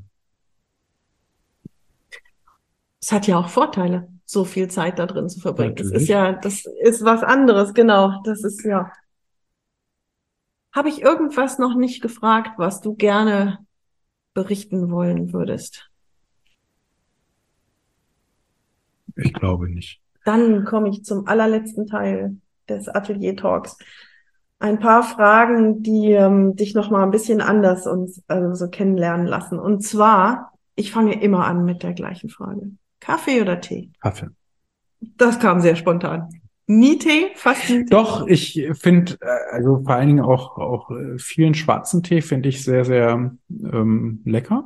Es hat ja auch Vorteile, so viel Zeit da drin zu verbringen. Das ist ja, das ist was anderes, genau. Das ist ja. Habe ich irgendwas noch nicht gefragt, was du gerne berichten wollen würdest? Ich glaube nicht. Dann komme ich zum allerletzten Teil des Atelier Talks. Ein paar Fragen, die ähm, dich noch mal ein bisschen anders uns also so kennenlernen lassen. Und zwar, ich fange immer an mit der gleichen Frage. Kaffee oder Tee? Kaffee. Das kam sehr spontan. Nie Tee? Fast nie Tee? Doch, ich finde, also vor allen Dingen auch, auch vielen schwarzen Tee finde ich sehr, sehr ähm, lecker.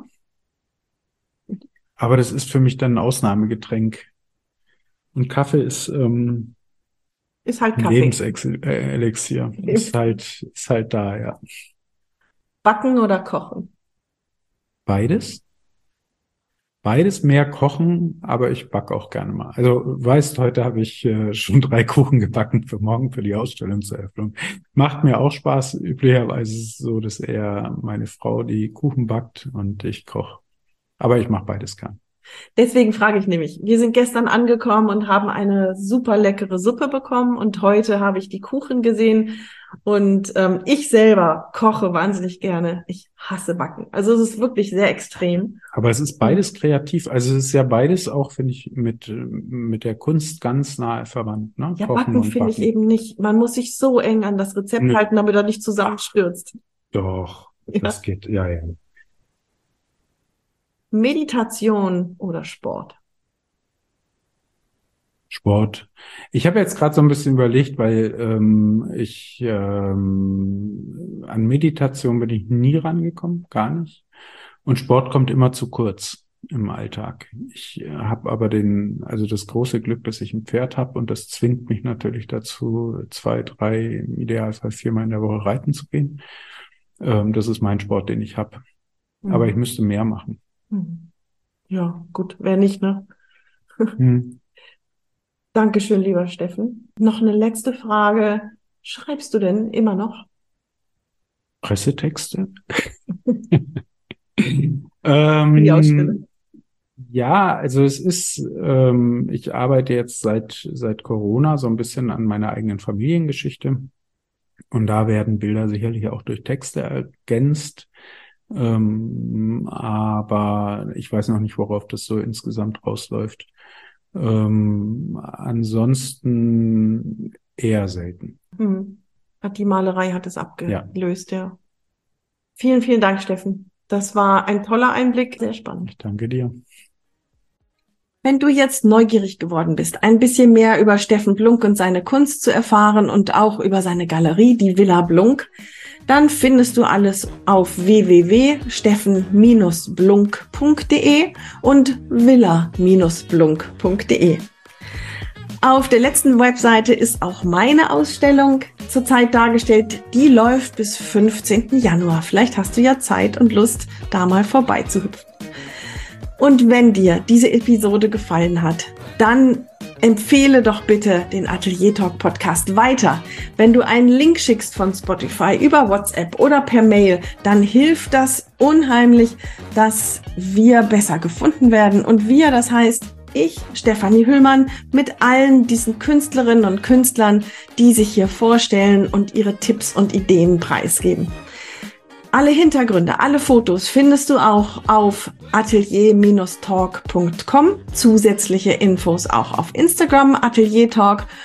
Aber das ist für mich dann ein Ausnahmegetränk. Und Kaffee ist, ähm, ist halt Kaffee. Lebenselixier. Ist halt, ist halt da, ja. Backen oder kochen? Beides. Beides, mehr kochen, aber ich backe auch gerne mal. Also weißt, heute habe ich äh, schon drei Kuchen gebacken für morgen, für die Ausstellungseröffnung. Macht mir auch Spaß. Üblicherweise ist es so, dass eher meine Frau die Kuchen backt und ich koche. Aber ich mache beides gern. Deswegen frage ich nämlich, wir sind gestern angekommen und haben eine super leckere Suppe bekommen und heute habe ich die Kuchen gesehen und ähm, ich selber koche wahnsinnig gerne. Ich hasse Backen. Also es ist wirklich sehr extrem. Aber es ist beides kreativ. Also es ist ja beides auch, finde ich, mit mit der Kunst ganz nahe verwandt. Ne? Ja, Kochen Backen finde ich eben nicht. Man muss sich so eng an das Rezept Nö. halten, damit er nicht zusammenstürzt. Doch, ja. Das geht, ja, ja. Meditation oder Sport? Sport. Ich habe jetzt gerade so ein bisschen überlegt, weil ähm, ich ähm, an Meditation bin ich nie rangekommen, gar nicht. Und Sport kommt immer zu kurz im Alltag. Ich äh, habe aber den, also das große Glück, dass ich ein Pferd habe und das zwingt mich natürlich dazu, zwei, drei, im Idealfall viermal in der Woche reiten zu gehen. Ähm, das ist mein Sport, den ich habe. Mhm. Aber ich müsste mehr machen. Ja, gut, wer nicht, ne? Hm. Dankeschön, lieber Steffen. Noch eine letzte Frage. Schreibst du denn immer noch? Pressetexte? ähm, ja, also es ist, ähm, ich arbeite jetzt seit seit Corona so ein bisschen an meiner eigenen Familiengeschichte. Und da werden Bilder sicherlich auch durch Texte ergänzt. Ähm, aber ich weiß noch nicht, worauf das so insgesamt rausläuft. Ähm, ansonsten eher selten. Hm. Hat die Malerei hat es abgelöst, ja. ja. Vielen, vielen Dank, Steffen. Das war ein toller Einblick, sehr spannend. Ich danke dir. Wenn du jetzt neugierig geworden bist, ein bisschen mehr über Steffen Blunk und seine Kunst zu erfahren und auch über seine Galerie, die Villa Blunk, dann findest du alles auf w w w punkt steffen blunk punkt d e und villa blunk punkt d e. Auf der letzten Webseite ist auch meine Ausstellung zurzeit dargestellt. Die läuft bis fünfzehnten Januar. Vielleicht hast du ja Zeit und Lust, da mal vorbeizuhüpfen. Und wenn dir diese Episode gefallen hat, dann empfehle doch bitte den Atelier Talk Podcast weiter. Wenn du einen Link schickst von Spotify über WhatsApp oder per Mail, dann hilft das unheimlich, dass wir besser gefunden werden. Und wir, das heißt ich, Stefanie Hüllmann, mit allen diesen Künstlerinnen und Künstlern, die sich hier vorstellen und ihre Tipps und Ideen preisgeben. Alle Hintergründe, alle Fotos findest du auch auf atelier talk punkt com. Zusätzliche Infos auch auf Instagram, Atelier Talk.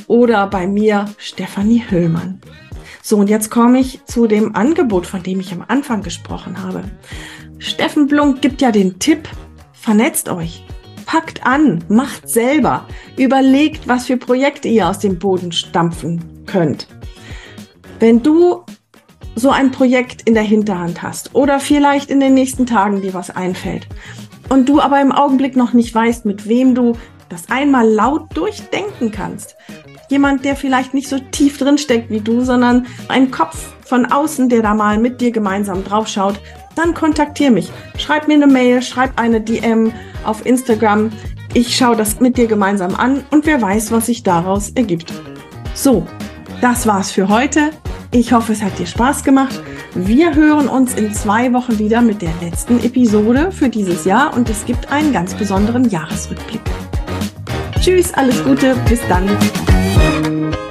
oder bei mir Stefanie Hüllmann. So, und jetzt komme ich zu dem Angebot, von dem ich am Anfang gesprochen habe. Steffen Blunk gibt ja den Tipp, vernetzt euch, packt an, macht selber, überlegt, was für Projekte ihr aus dem Boden stampfen könnt. Wenn du so ein Projekt in der Hinterhand hast oder vielleicht in den nächsten Tagen dir was einfällt und du aber im Augenblick noch nicht weißt, mit wem du das einmal laut durchdenken kannst, jemand, der vielleicht nicht so tief drin steckt wie du, sondern ein Kopf von außen, der da mal mit dir gemeinsam drauf schaut, dann kontaktier mich. Schreib mir eine Mail, schreib eine D M auf Instagram. Ich schaue das mit dir gemeinsam an und wer weiß, was sich daraus ergibt. So, das war's für heute. Ich hoffe, es hat dir Spaß gemacht. Wir hören uns in zwei Wochen wieder mit der letzten Episode für dieses Jahr und es gibt einen ganz besonderen Jahresrückblick. Tschüss, alles Gute, bis dann.